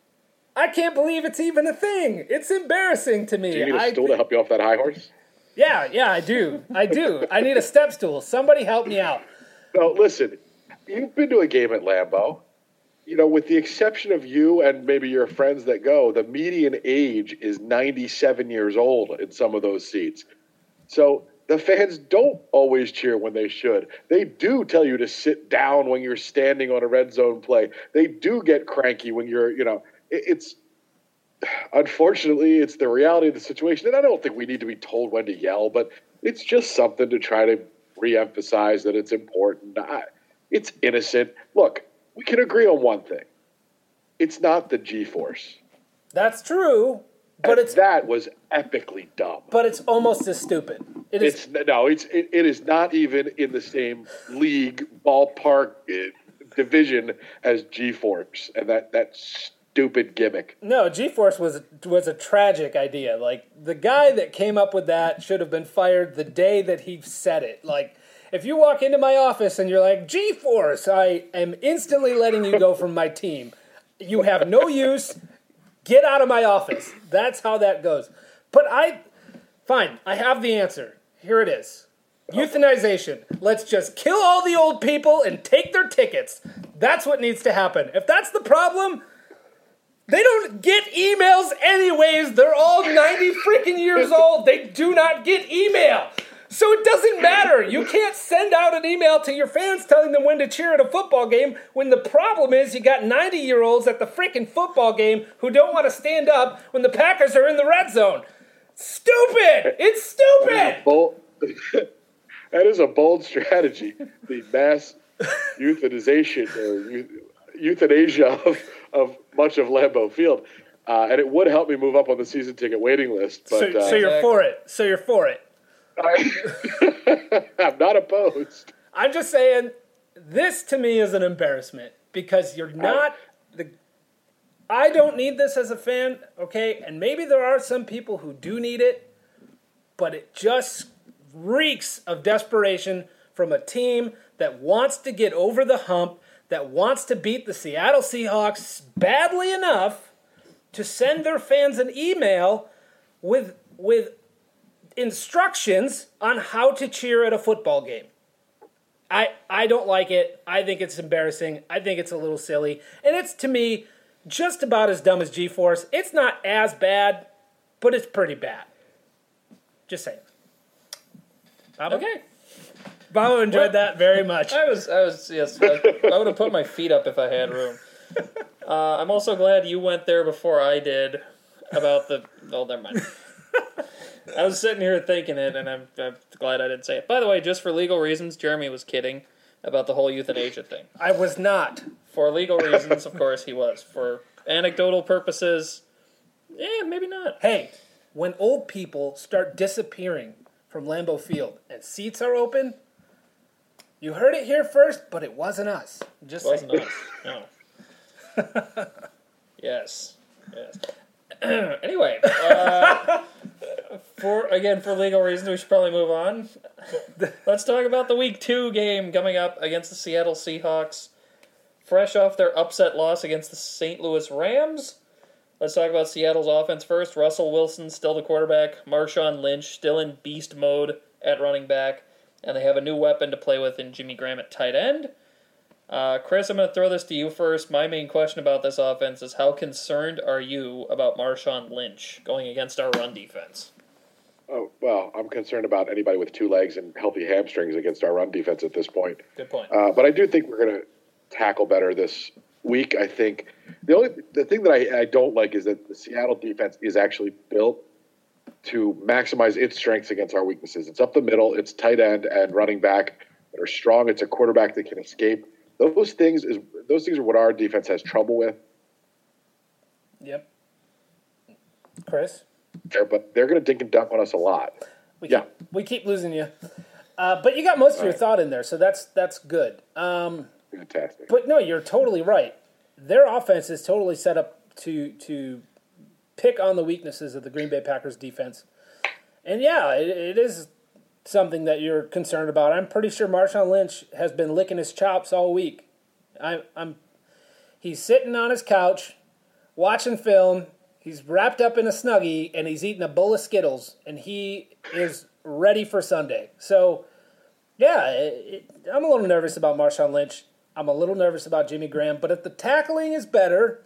I can't believe it's even a thing. It's embarrassing to me.
Do you need a stool to help you off that high horse?
Yeah, I do. I need a step stool. Somebody help me out.
No, listen, you've been to a game at Lambeau. You know, with the exception of you and maybe your friends that go, the median age is 97 years old in some of those seats. So the fans don't always cheer when they should. They do tell you to sit down when you're standing on a red zone play. They do get cranky when you're, it's unfortunately, it's the reality of the situation. And I don't think we need to be told when to yell, but it's just something to try to reemphasize that it's important. It's innocent. Look, we can agree on one thing. It's not the G-force.
That's true, but
that was epically dumb.
But it's almost as stupid. It is
not even in the same league ballpark division as G-force, and that stupid gimmick.
No, G-force was a tragic idea. Like, the guy that came up with that should have been fired the day that he said it. Like, if you walk into my office and you're like, G-force, I am instantly letting you go from my team. You have no use. Get out of my office. That's how that goes. But fine, I have the answer. Here it is. Euthanization. Let's just kill all the old people and take their tickets. That's what needs to happen. If that's the problem, they don't get emails anyways. They're all 90 freaking years old. They do not get email. So it doesn't matter. You can't send out an email to your fans telling them when to cheer at a football game when the problem is you got 90-year-olds at the freaking football game who don't want to stand up when the Packers are in the red zone. Stupid! It's stupid!
That is a bold strategy. The mass euthanization or euthanasia of much of Lambeau Field. And it would help me move up on the season ticket waiting list. But,
so you're for it.
I'm not opposed.
I'm just saying, this to me is an embarrassment because you're not I don't need this as a fan, okay? And maybe there are some people who do need it, but it just reeks of desperation from a team that wants to get over the hump, that wants to beat the Seattle Seahawks badly enough to send their fans an email with instructions on how to cheer at a football game. I don't like it. I think it's embarrassing. I think it's a little silly. And it's, to me, just about as dumb as G-Force. It's not as bad, but it's pretty bad. Just saying. Baba?
Okay.
Baba enjoyed that very much.
I would have put my feet up if I had room. I'm also glad you went there before I did about never mind. I was sitting here thinking it, and I'm glad I didn't say it. By the way, just for legal reasons, Jeremy was kidding about the whole euthanasia thing.
I was not.
For legal reasons, of course, he was. For anecdotal purposes, maybe not.
Hey, when old people start disappearing from Lambeau Field and seats are open, you heard it here first, but it wasn't us. Just
wasn't us. No. Yes. Anyway, for legal reasons, we should probably move on. Let's talk about the Week 2 game coming up against the Seattle Seahawks. Fresh off their upset loss against the St. Louis Rams. Let's talk about Seattle's offense first. Russell Wilson still the quarterback. Marshawn Lynch still in beast mode at running back. And they have a new weapon to play with in Jimmy Graham at tight end. Chris, I'm going to throw this to you first. My main question about this offense is how concerned are you about Marshawn Lynch going against our run defense?
Oh, well, I'm concerned about anybody with two legs and healthy hamstrings against our run defense at this point.
Good point.
But I do think we're going to tackle better this week. I think the thing that I don't like is that the Seattle defense is actually built to maximize its strengths against our weaknesses. It's up the middle, it's tight end and running back that are strong. It's a quarterback that can escape. Those things are what our defense has trouble with.
Yep. Chris?
But they're going to dink and dunk on us a lot.
We keep losing you. But you got most of your thought in there, so that's good.
Fantastic.
But no, you're totally right. Their offense is totally set up to pick on the weaknesses of the Green Bay Packers defense. And yeah, it is something that you're concerned about. I'm pretty sure Marshawn Lynch has been licking his chops all week. He's sitting on his couch, watching film. He's wrapped up in a Snuggie, and he's eating a bowl of Skittles, and he is ready for Sunday. So, yeah, I'm a little nervous about Marshawn Lynch. I'm a little nervous about Jimmy Graham. But if the tackling is better,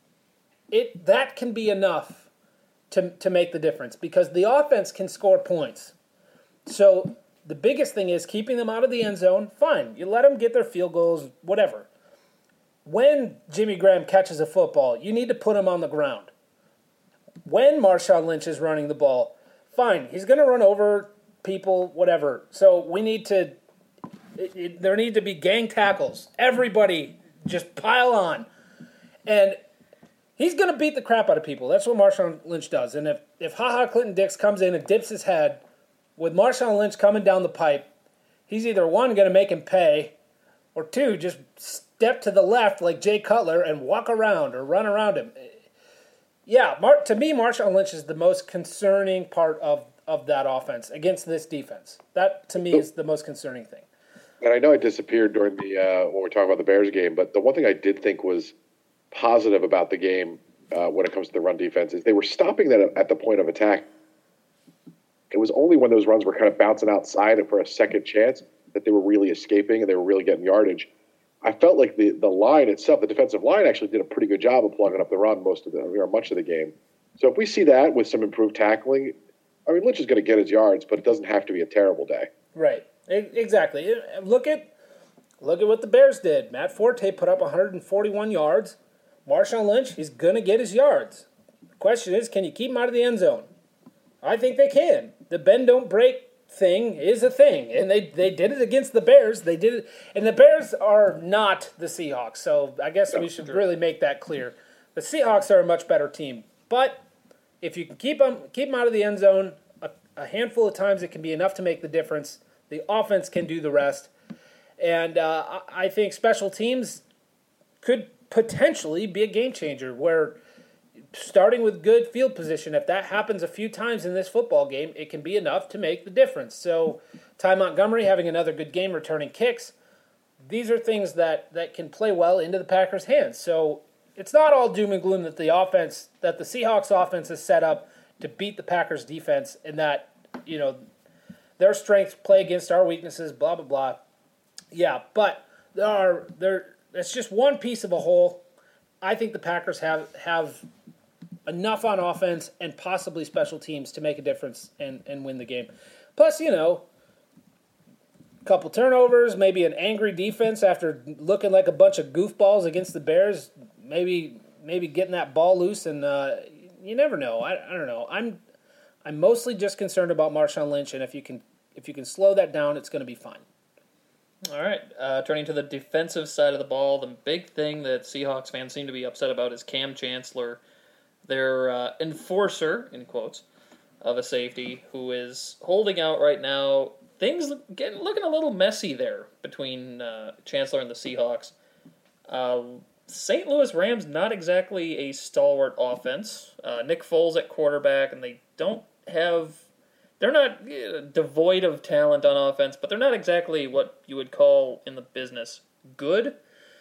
that can be enough to make the difference because the offense can score points. So the biggest thing is keeping them out of the end zone. Fine, you let them get their field goals, whatever. When Jimmy Graham catches a football, you need to put him on the ground. When Marshawn Lynch is running the ball, fine, he's going to run over people, whatever. So we need to there need to be gang tackles. Everybody just pile on. And he's going to beat the crap out of people. That's what Marshawn Lynch does. And if HaHa Clinton-Dix comes in and dips his head with Marshawn Lynch coming down the pipe, he's either, one, going to make him pay, or two, just step to the left like Jay Cutler and walk around or run around him. Yeah, to me, Marshawn Lynch is the most concerning part of that offense against this defense. That, to me, is the most concerning thing.
And I know I disappeared during the when we were talking about the Bears game, but the one thing I did think was positive about the game when it comes to the run defense is they were stopping that at the point of attack. It was only when those runs were kind of bouncing outside and for a second chance that they were really escaping and they were really getting yardage. I felt like the line itself, the defensive line, actually did a pretty good job of plugging up the run much of the game. So if we see that with some improved tackling, I mean, Lynch is going to get his yards, but it doesn't have to be a terrible day.
Right. Exactly. Look at what the Bears did. Matt Forte put up 141 yards. Marshawn Lynch, he's going to get his yards. The question is, can you keep him out of the end zone? I think they can. The bend don't break thing is a thing, and they did it against the Bears. They did it, and the Bears are not the Seahawks, so I guess we should really make that clear. The Seahawks are a much better team, but if you can keep them out of the end zone a handful of times, it can be enough to make the difference. The offense can do the rest, and I think special teams could potentially be a game changer where starting with good field position, if that happens a few times in this football game, it can be enough to make the difference. So Ty Montgomery having another good game returning kicks, these are things that can play well into the Packers' hands. So it's not all doom and gloom that the Seahawks offense is set up to beat the Packers defense and that, their strengths play against our weaknesses, blah, blah, blah. Yeah, but it's just one piece of a whole. I think the Packers have enough on offense and possibly special teams to make a difference and win the game. Plus, a couple turnovers, maybe an angry defense after looking like a bunch of goofballs against the Bears, maybe getting that ball loose, and you never know. I don't know. I'm mostly just concerned about Marshawn Lynch, and if you can slow that down, it's going to be fine.
All right, turning to the defensive side of the ball, the big thing that Seahawks fans seem to be upset about is Cam Chancellor, their enforcer, in quotes, of a safety, who is holding out right now. Things looking a little messy there between Chancellor and the Seahawks. St. Louis Rams, not exactly a stalwart offense. Nick Foles at quarterback, and they're not devoid of talent on offense, but they're not exactly what you would call in the business good.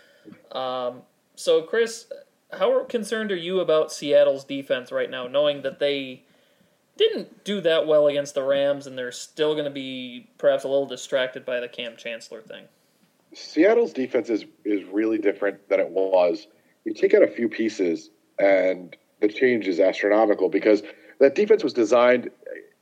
So, Chris, how concerned are you about Seattle's defense right now, knowing that they didn't do that well against the Rams and they're still going to be perhaps a little distracted by the Cam Chancellor thing?
Seattle's defense is really different than it was. You take out a few pieces and the change is astronomical because that defense was designed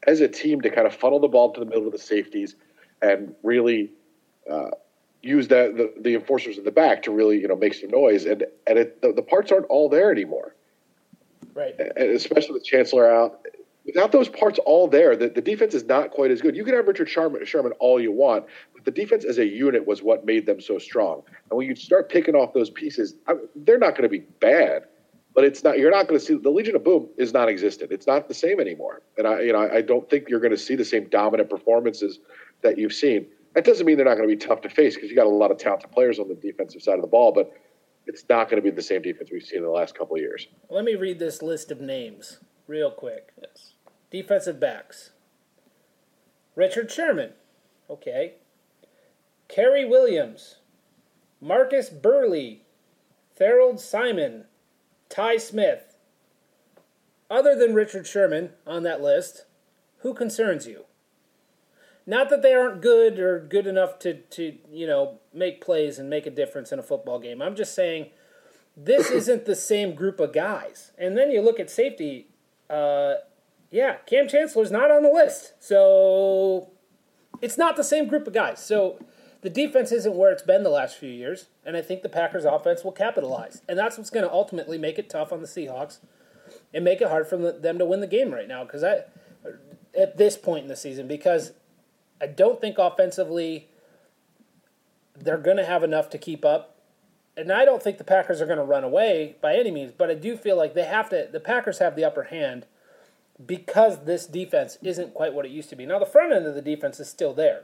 as a team to kind of funnel the ball to the middle of the safeties and really use the enforcers in the back to really make some noise. And the parts aren't all there anymore.
Right.
And especially with Chancellor out. Without those parts all there, the defense is not quite as good. You can have Richard Sherman all you want, but the defense as a unit was what made them so strong. And when you start picking off those pieces, they're not going to be bad, but it's not. You're not going to see the Legion of Boom is non-existent. It's not the same anymore. And I don't think you're going to see the same dominant performances that you've seen. That doesn't mean they're not going to be tough to face because you got a lot of talented players on the defensive side of the ball, but it's not going to be the same defense we've seen in the last couple of years.
Let me read this list of names real quick. Yes. Defensive backs. Richard Sherman. Okay. Kerry Williams. Marcus Burley. Harold Simon. Ty Smith. Other than Richard Sherman on that list, who concerns you? Not that they aren't good or good enough to make plays and make a difference in a football game. I'm just saying this isn't the same group of guys. And then you look at safety. Cam Chancellor's not on the list. So it's not the same group of guys. So the defense isn't where it's been the last few years, and I think the Packers offense will capitalize. And that's what's going to ultimately make it tough on the Seahawks and make it hard for them to win the game right now at this point in the season, because I don't think offensively they're going to have enough to keep up. And I don't think the Packers are going to run away by any means, but I do feel like the Packers have the upper hand because this defense isn't quite what it used to be. Now, the front end of the defense is still there.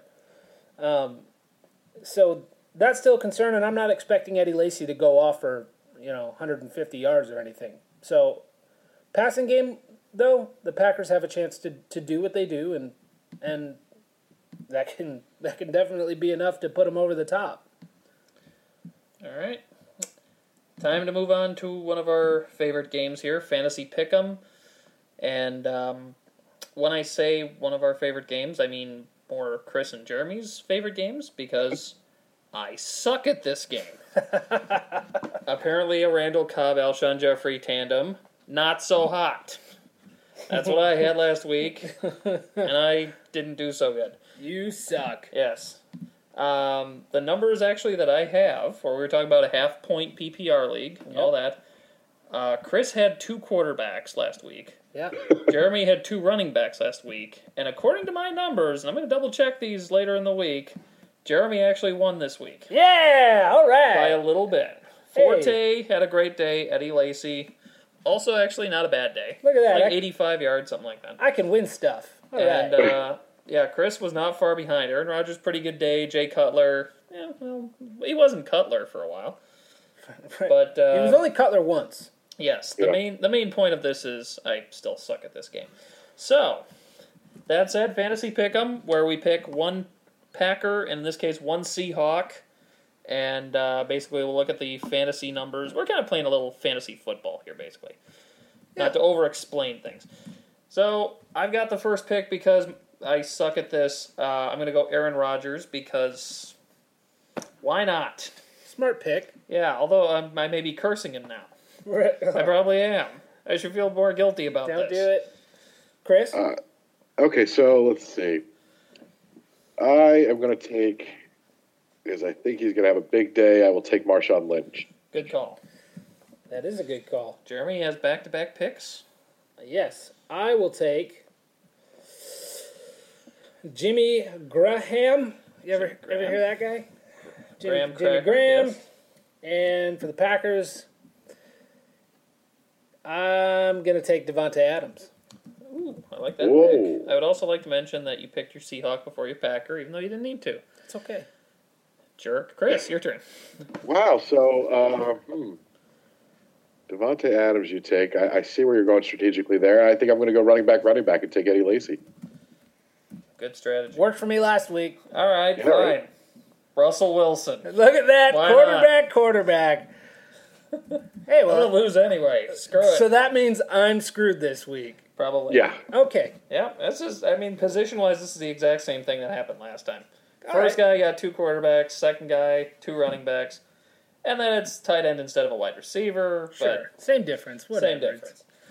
So that's still a concern, and I'm not expecting Eddie Lacy to go off for 150 yards or anything. So passing game, though, the Packers have a chance to do what they do, and that can definitely be enough to put them over the top.
All right. Time to move on to one of our favorite games here, Fantasy Pick'em. And when I say one of our favorite games, I mean more Chris and Jeremy's favorite games, because I suck at this game. Apparently a Randall Cobb, Alshon Jeffrey tandem, not so hot. That's what I had last week, and I didn't do so good.
You suck.
Yes. The numbers actually that I have, or we were talking about a half-point PPR league and all that, Chris had 2 quarterbacks last week.
Yeah.
Jeremy had 2 running backs last week. And according to my numbers, and I'm going to double-check these later in the week, Jeremy actually won this week.
Yeah, all right.
By a little bit. Forte had a great day. Eddie Lacy, also actually not a bad day.
Look at that.
Like 85 yards, something like that.
I can win stuff. All
right. Chris was not far behind. Aaron Rodgers, pretty good day. Jay Cutler, he wasn't Cutler for a while. But
he was only Cutler once.
Yes, the main point of this is I still suck at this game. So, that said, Fantasy Pick'em, where we pick one Packer, and in this case, one Seahawk, and basically we'll look at the fantasy numbers. We're kind of playing a little fantasy football here, basically. Yeah. Not to over-explain things. So, I've got the first pick because I suck at this. I'm going to go Aaron Rodgers because why not?
Smart pick.
Yeah, although I may be cursing him now. I probably am. I should feel more guilty about this.
Don't do it. Chris?
Okay, so let's see. I am going to take, because I think he's going to have a big day, I will take Marshawn Lynch.
Good call.
That is a good call.
Jeremy has back-to-back picks.
Yes. I will take Jimmy Graham. You ever hear that guy? Jimmy Graham. Yes. And for the Packers, I'm going to take Devontae Adams.
Ooh, I like that pick. I would also like to mention that you picked your Seahawk before your Packer, even though you didn't need to.
It's okay.
Jerk. Chris, your turn.
Wow, so Devontae Adams you take. I see where you're going strategically there. I think I'm going to go running back, and take Eddie Lacy.
Good strategy.
Worked for me last week.
All right, fine. Right. Russell Wilson.
Look at that. Why quarterback. Hey, well,
I'm going to lose anyway. Screw it.
So that means I'm screwed this week.
Probably.
Yeah.
Okay.
Yeah, position-wise, this is the exact same thing that happened last time. First guy got 2 quarterbacks, second guy, 2 running backs, and then it's tight end instead of a wide receiver.
Sure. Same difference. Whatever.
Same difference.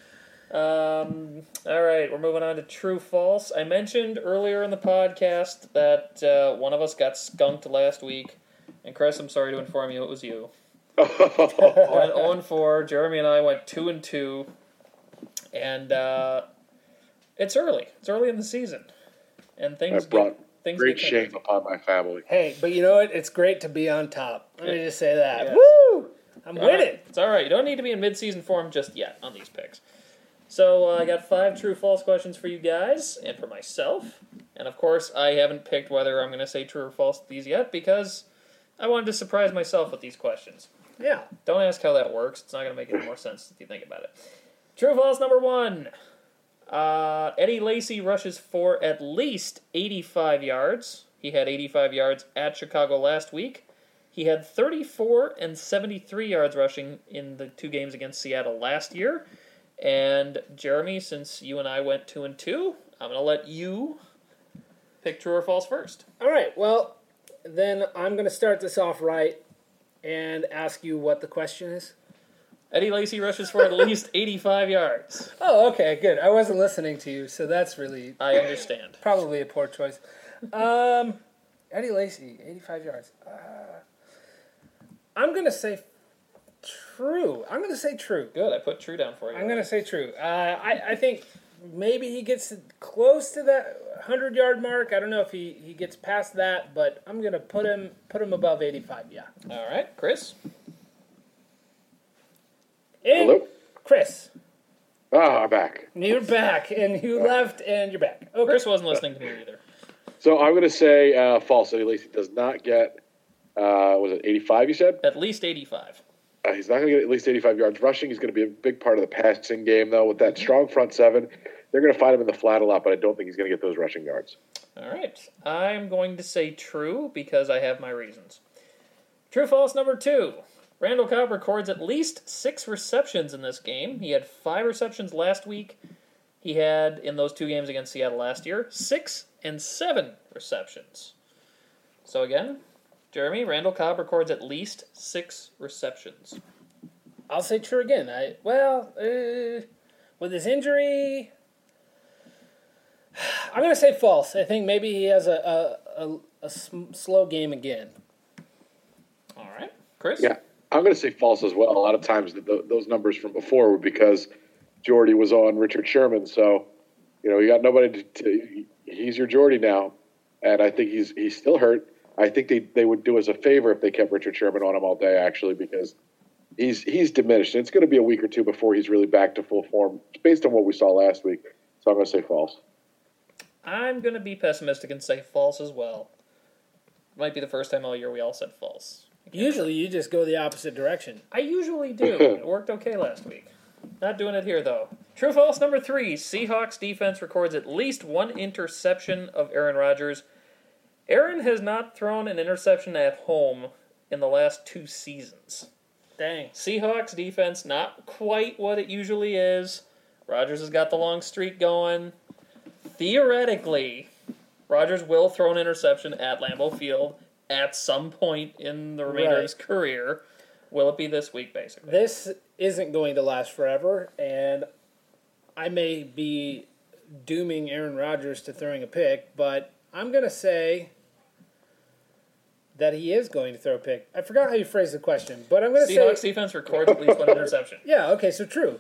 All right, we're moving on to true false. I mentioned earlier in the podcast that one of us got skunked last week. And Chris, I'm sorry to inform you, it was you. Went 0-4. Jeremy and I went 2-2. And it's early. It's early in the season. And things
brought
things
great
get
shame upon my family.
Hey, but you know what? It's great to be on top. Let me just say that.
Yes.
Woo! I'm winning.
Right. It's all right. You don't need to be in mid-season form just yet on these picks. So I got 5 true-false questions for you guys and for myself. And, of course, I haven't picked whether I'm going to say true or false to these yet because I wanted to surprise myself with these questions.
Yeah.
Don't ask how that works. It's not going to make any more sense if you think about it. True or false number 1. Eddie Lacy rushes for at least 85 yards. He had 85 yards at Chicago last week. He had 34 and 73 yards rushing in the 2 games against Seattle last year. And Jeremy, since you and I went 2-2, I'm going to let you pick true or false first.
All right. Well, then I'm going to start this off right and ask you what the question is.
Eddie Lacy rushes for at least 85 yards.
Oh, okay, good. I wasn't listening to you, so that's really...
I understand.
Probably a poor choice. Eddie Lacy, 85 yards. I'm going to say true. I'm going to say true.
Good, I put true down for you.
I'm going to say true. I think maybe he gets close to that 100-yard mark. I don't know if he gets past that, but I'm going to put him above 85, yeah.
All right, Chris?
And
Hello?
Chris.
I'm back.
You're back, and you left, and you're back. Okay.
Chris wasn't listening to me either.
So I'm going to say false. Eddie Lacy does not get, was it 85 you said?
At least 85.
He's not going to get at least 85 yards rushing. He's going to be a big part of the passing game, though. With that strong front seven, they're going to find him in the flat a lot, but I don't think he's going to get those rushing yards.
All right. I'm going to say true because I have my reasons. True false number 2. Randall Cobb records at least 6 receptions in this game. He had 5 receptions last week. He had, in those 2 games against Seattle last year, 6 and 7 receptions. So again, Jeremy, Randall Cobb records at least 6 receptions.
I'll say true again. With his injury, I'm going to say false. I think maybe he has a slow game again.
All right. Chris?
Yeah, I'm going to say false as well. A lot of times those numbers from before were because Jordy was on Richard Sherman. So, you got nobody to he's your Jordy now. And I think he's still hurt. I think they would do us a favor if they kept Richard Sherman on him all day, actually, because he's diminished. And it's going to be a week or two before he's really back to full form, based on what we saw last week. So I'm going to say false.
I'm going to be pessimistic and say false as well. Might be the first time all year we all said false.
Usually you just go the opposite direction.
I usually do. It worked okay last week. Not doing it here, though. True false number 3. Seahawks defense records at least 1 interception of Aaron Rodgers. Aaron has not thrown an interception at home in the last 2 seasons.
Dang.
Seahawks defense, not quite what it usually is. Rodgers has got the long streak going. Theoretically, Rodgers will throw an interception at Lambeau Field at some point in the remainder of his career. Will it be this week, basically?
This isn't going to last forever, and I may be dooming Aaron Rodgers to throwing a pick, but I'm going to say that he is going to throw a pick. I forgot how you phrased the question, but I'm going to say...
Seahawks defense records at least 1 interception.
Yeah, okay, so true.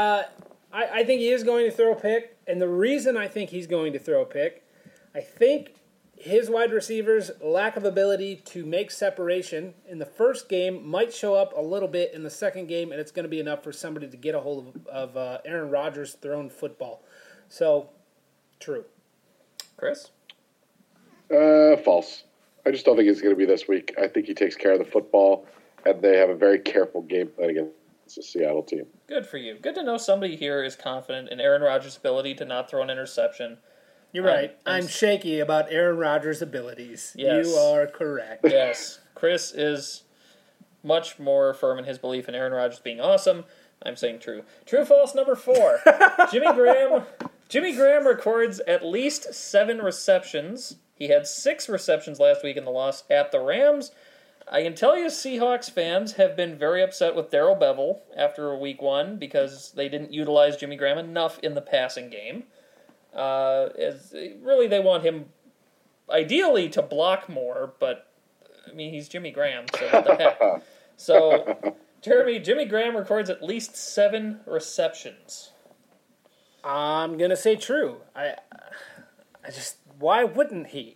I think he is going to throw a pick, and the reason I think he's going to throw a pick, I think his wide receivers' lack of ability to make separation in the first game might show up a little bit in the second game, and it's going to be enough for somebody to get a hold of Aaron Rodgers' thrown football. So, true.
Chris?
False. I just don't think it's going to be this week. I think he takes care of the football, and they have a very careful game plan against the Seattle team.
Good for you. Good to know somebody here is confident in Aaron Rodgers' ability to not throw an interception.
You're right. I'm shaky about Aaron Rodgers' abilities.
Yes.
You are correct.
Yes. Chris is much more firm in his belief in Aaron Rodgers being awesome. I'm saying true. True false number 4. Jimmy Graham records at least 7 receptions. He had 6 receptions last week in the loss at the Rams. I can tell you Seahawks fans have been very upset with Darrell Bevell after week 1 because they didn't utilize Jimmy Graham enough in the passing game. Really, they want him ideally to block more, but I mean, he's Jimmy Graham, so what the heck. So, Jeremy, Jimmy Graham records at least 7 receptions.
I'm going to say true. Why wouldn't he?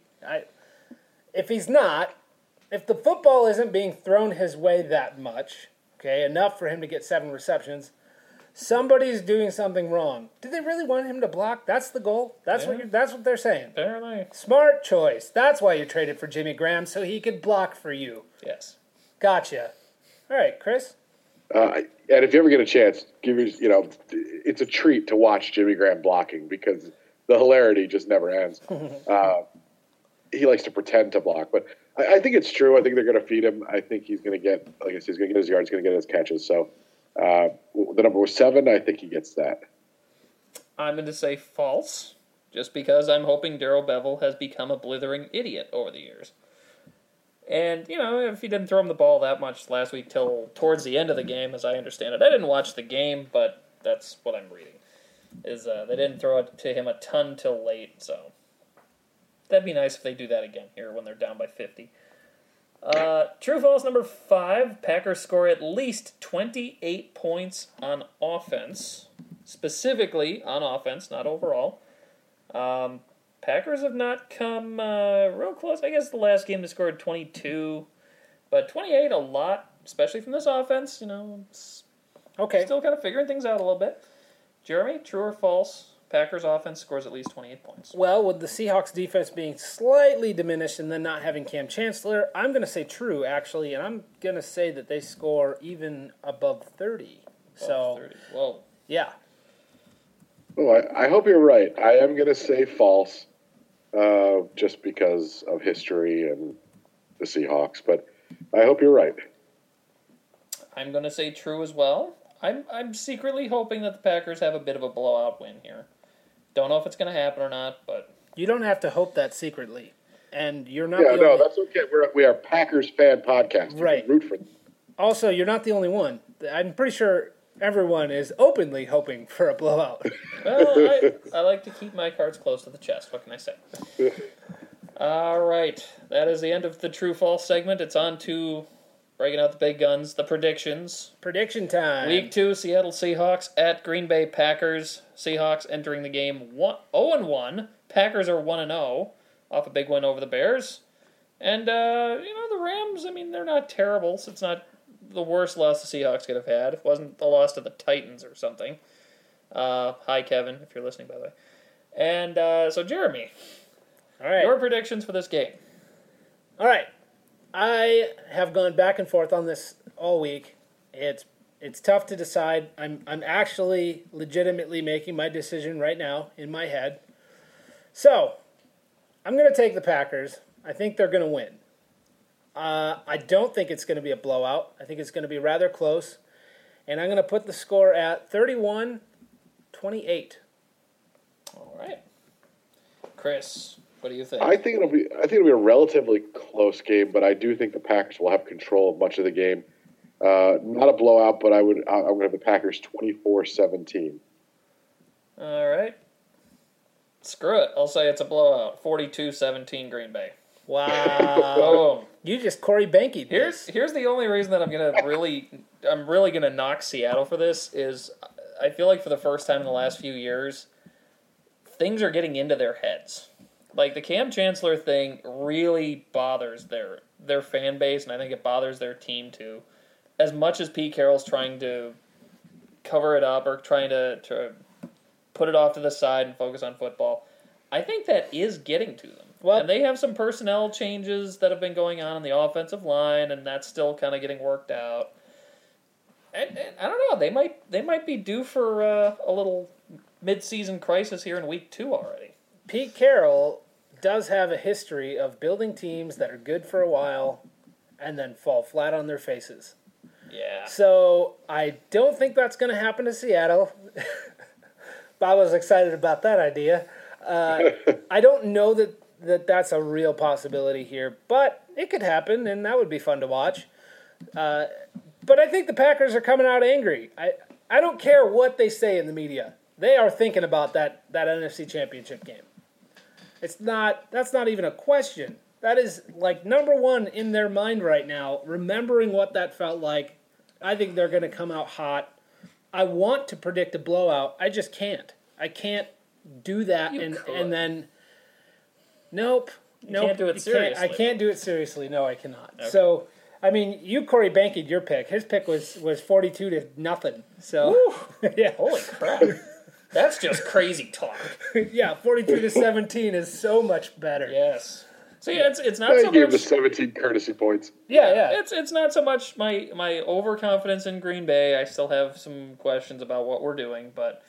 If he's not, if the football isn't being thrown his way that much, okay, enough for him to get 7 receptions, somebody's doing something wrong. Do they really want him to block? That's the goal. That's what they're saying.
Apparently.
Smart choice. That's why you traded for Jimmy Graham, so he could block for you.
Yes.
Gotcha. All right, Chris.
And if you ever get a chance, it's a treat to watch Jimmy Graham blocking because the hilarity just never ends. He likes to pretend to block, but I think it's true. I think they're going to feed him. I think he's going to get, like I said, he's going to get his yards, he's going to get his catches. So the number was 7. I think he gets that.
I'm going to say false, just because I'm hoping Darrell Bevell has become a blithering idiot over the years. And, if he didn't throw him the ball that much last week till towards the end of the game, as I understand it. I didn't watch the game, but that's what I'm reading. They didn't throw it to him a ton till late, so that'd be nice if they do that again here when they're down by 50. True false number 5, Packers score at least 28 points on offense. Specifically on offense, not overall. Packers have not come real close. I guess the last game they scored 22, but 28 a lot, especially from this offense.
Okay.
Still kind of figuring things out a little bit. Jeremy, true or false? Packers offense scores at least 28 points.
Well, with the Seahawks defense being slightly diminished and then not having Cam Chancellor, I'm going to say true, actually, and I'm going to say that they score even above 30.
Above 30. Whoa.
Yeah.
Oh, I hope you're right. I am going to say false, just because of history and the Seahawks, but I hope you're right.
I'm going to say true as well. I'm secretly hoping that the Packers have a bit of a blowout win here. Don't know if it's going to happen or not, but
you don't have to hope that secretly, and you're not.
That's okay. We are Packers fan podcast.
Right.
You can root for them.
Also, you're not the only one. I'm pretty sure everyone is openly hoping for a blowout.
Well, I like to keep my cards close to the chest. What can I say? All right. That is the end of the true-false segment. It's on to breaking out the big guns, the predictions.
Prediction time.
Week 2, Seattle Seahawks at Green Bay Packers. Seahawks entering the game 0-1. Packers are 1-0 off a big win over the Bears. And, the Rams, they're not terrible, so it's not the worst loss the Seahawks could have had. It wasn't the loss to the Titans or something. Hi, Kevin, if you're listening, by the way. And so, Jeremy,
all right,
your predictions for this game.
All right. I have gone back and forth on this all week. It's tough to decide. I'm actually legitimately making my decision right now in my head. So, I'm going to take the Packers. I think they're going to win. I don't think it's going to be a blowout. I think it's going to be rather close. And I'm going to put the score at 31-28.
All right. Chris, what do you think?
I think it'll be a relatively close game, but I do think the Packers will have control of much of the game. Not a blowout, but I'm going to have the Packers 24-17.
All right. Screw it. I'll say it's a blowout. 42-17 Green Bay.
Wow. You just Corey Bankied this.
Here's the only reason that I'm really gonna knock Seattle for this is I feel like for the first time in the last few years, things are getting into their heads. Like the Cam Chancellor thing really bothers their fan base, and I think it bothers their team too. As much as Pete Carroll's trying to cover it up or trying to put it off to the side and focus on football, I think that is getting to them. Well, and they have some personnel changes that have been going on the offensive line, and that's still kind of getting worked out. And I don't know, they might be due for a little mid-season crisis here in week 2 already.
Pete Carroll does have a history of building teams that are good for a while and then fall flat on their faces.
Yeah.
So I don't think that's going to happen to Seattle. Bob was excited about that idea. I don't know that that's a real possibility here, but it could happen, and that would be fun to watch. But I think the Packers are coming out angry. I don't care what they say in the media. They are thinking about that NFC Championship game. That's not even a question. That is like number one in their mind right now, remembering what that felt like. I think they're going to come out hot. I want to predict a blowout. I just can't. I can't do that and then nope.
You can't do it seriously.
I can't do it seriously. No, I cannot.
Okay.
So, I mean, you, Corey, banked your pick. His pick was 42-0. So, yeah.
Holy crap. That's just crazy talk.
Yeah, 42-17 is so much better.
Yes. So yeah, it's not
I
so
gave
much
the 17 courtesy points.
Yeah.
It's not so much my overconfidence in Green Bay. I still have some questions about what we're doing, but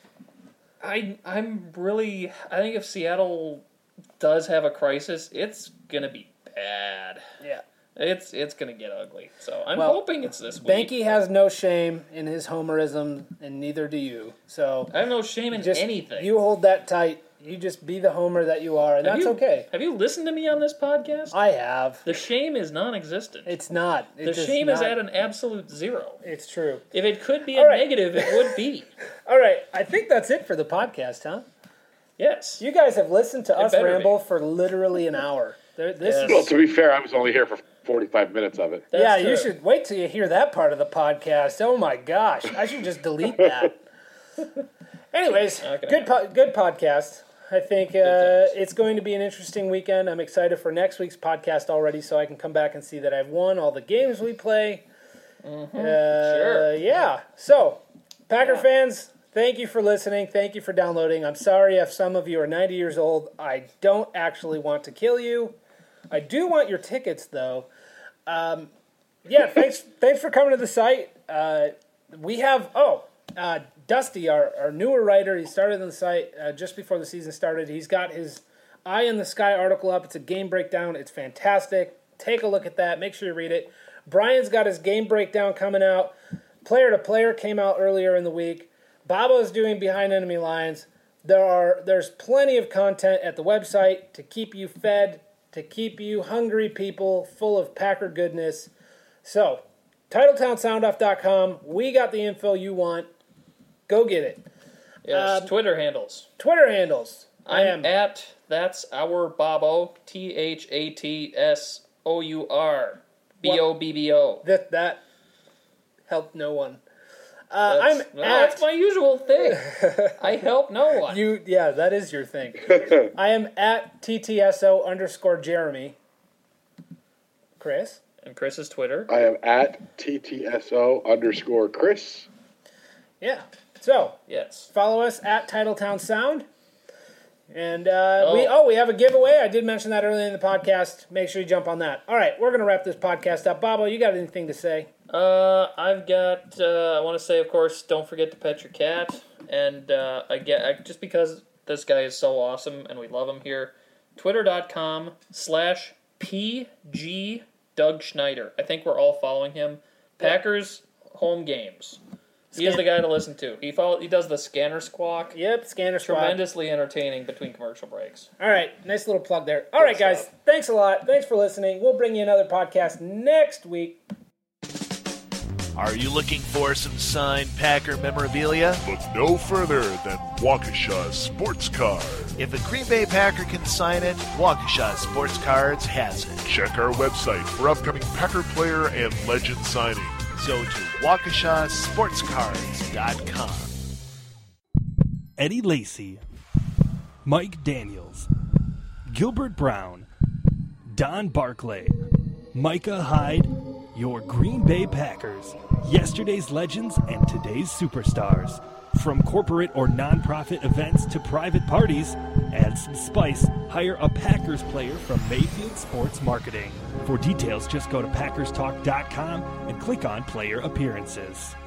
I think if Seattle does have a crisis, it's gonna be bad.
Yeah.
It's gonna get ugly. So I'm hoping it's this week.
Banky has no shame in his homerism, and neither do you. So
I have no shame in anything.
You hold that tight. You just be the homer that you are, and that's okay.
Have you listened to me on this podcast?
I have.
The shame is non-existent.
It's not.
The shame is at an absolute zero.
It's true.
If it could be a negative, it would be.
All right. I think that's it for the podcast, huh?
Yes.
You guys have listened to us
better
ramble for literally an hour.
Well, to be fair, I was only here for 45 minutes of it.
That's true. You should wait till you hear that part of the podcast. Oh my gosh, I should just delete that. Anyways, good podcast. I think it's going to be an interesting weekend. I'm excited for next week's podcast already, so I can come back and see that I've won all the games we play.
Sure.
Yeah. So, Packer fans, thank you for listening. Thank you for downloading. I'm sorry if some of you are 90 years old. I don't actually want to kill you. I do want your tickets, though. Thanks for coming to the site. We have Dusty, our newer writer. He started on the site just before the season started. He's got his Eye in the Sky article up. It's a game breakdown. It's fantastic. Take a look at that. Make sure you read it. Brian's got his game breakdown coming out. Player to Player came out earlier in the week. Babo's doing Behind Enemy Lines. There's plenty of content at the website to keep you fed, to keep you hungry people full of Packer goodness. So, TitletownSoundoff.com. We got the info you want. Go get it.
Yes, Twitter handles.
I'm
at That's Our Babo, THATSOUR, BOBBO.
That helped no one.
That's my usual thing. I help no one.
That is your thing. I am at TTSO_Jeremy. Chris?
And Chris's Twitter.
I am at TTSO_Chris.
Yeah. So,
yes.
Follow us at Titletown Sound. And we have a giveaway. I did mention that earlier in the podcast. Make sure you jump on that. All right, we're going to wrap this podcast up. Bobo, you got anything to say?
I've got, I want to say, of course, don't forget to pet your cat. And just because this guy is so awesome and we love him here, twitter.com/PG Doug Schneider. I think we're all following him. Packers home games. He is the guy to listen to. He does the scanner squawk.
Yep, scanner squawk.
Tremendously entertaining between commercial breaks.
All right, nice little plug there. All right, guys, thanks a lot. Thanks for listening. We'll bring you another podcast next week.
Are you looking for some signed Packer memorabilia?
Look no further than Waukesha Sports Card.
If a Green Bay Packer can sign it, Waukesha Sports Cards has it.
Check our website for upcoming Packer player and legend signings.
Go to WaukeshaSportsCards.com.
Eddie Lacy, Mike Daniels, Gilbert Brown, Don Barclay, Micah Hyde, your Green Bay Packers, yesterday's legends and today's superstars. From corporate or nonprofit events to private parties, add some spice, hire a Packers player from Mayfield Sports Marketing. For details, just go to PackersTalk.com and click on Player Appearances.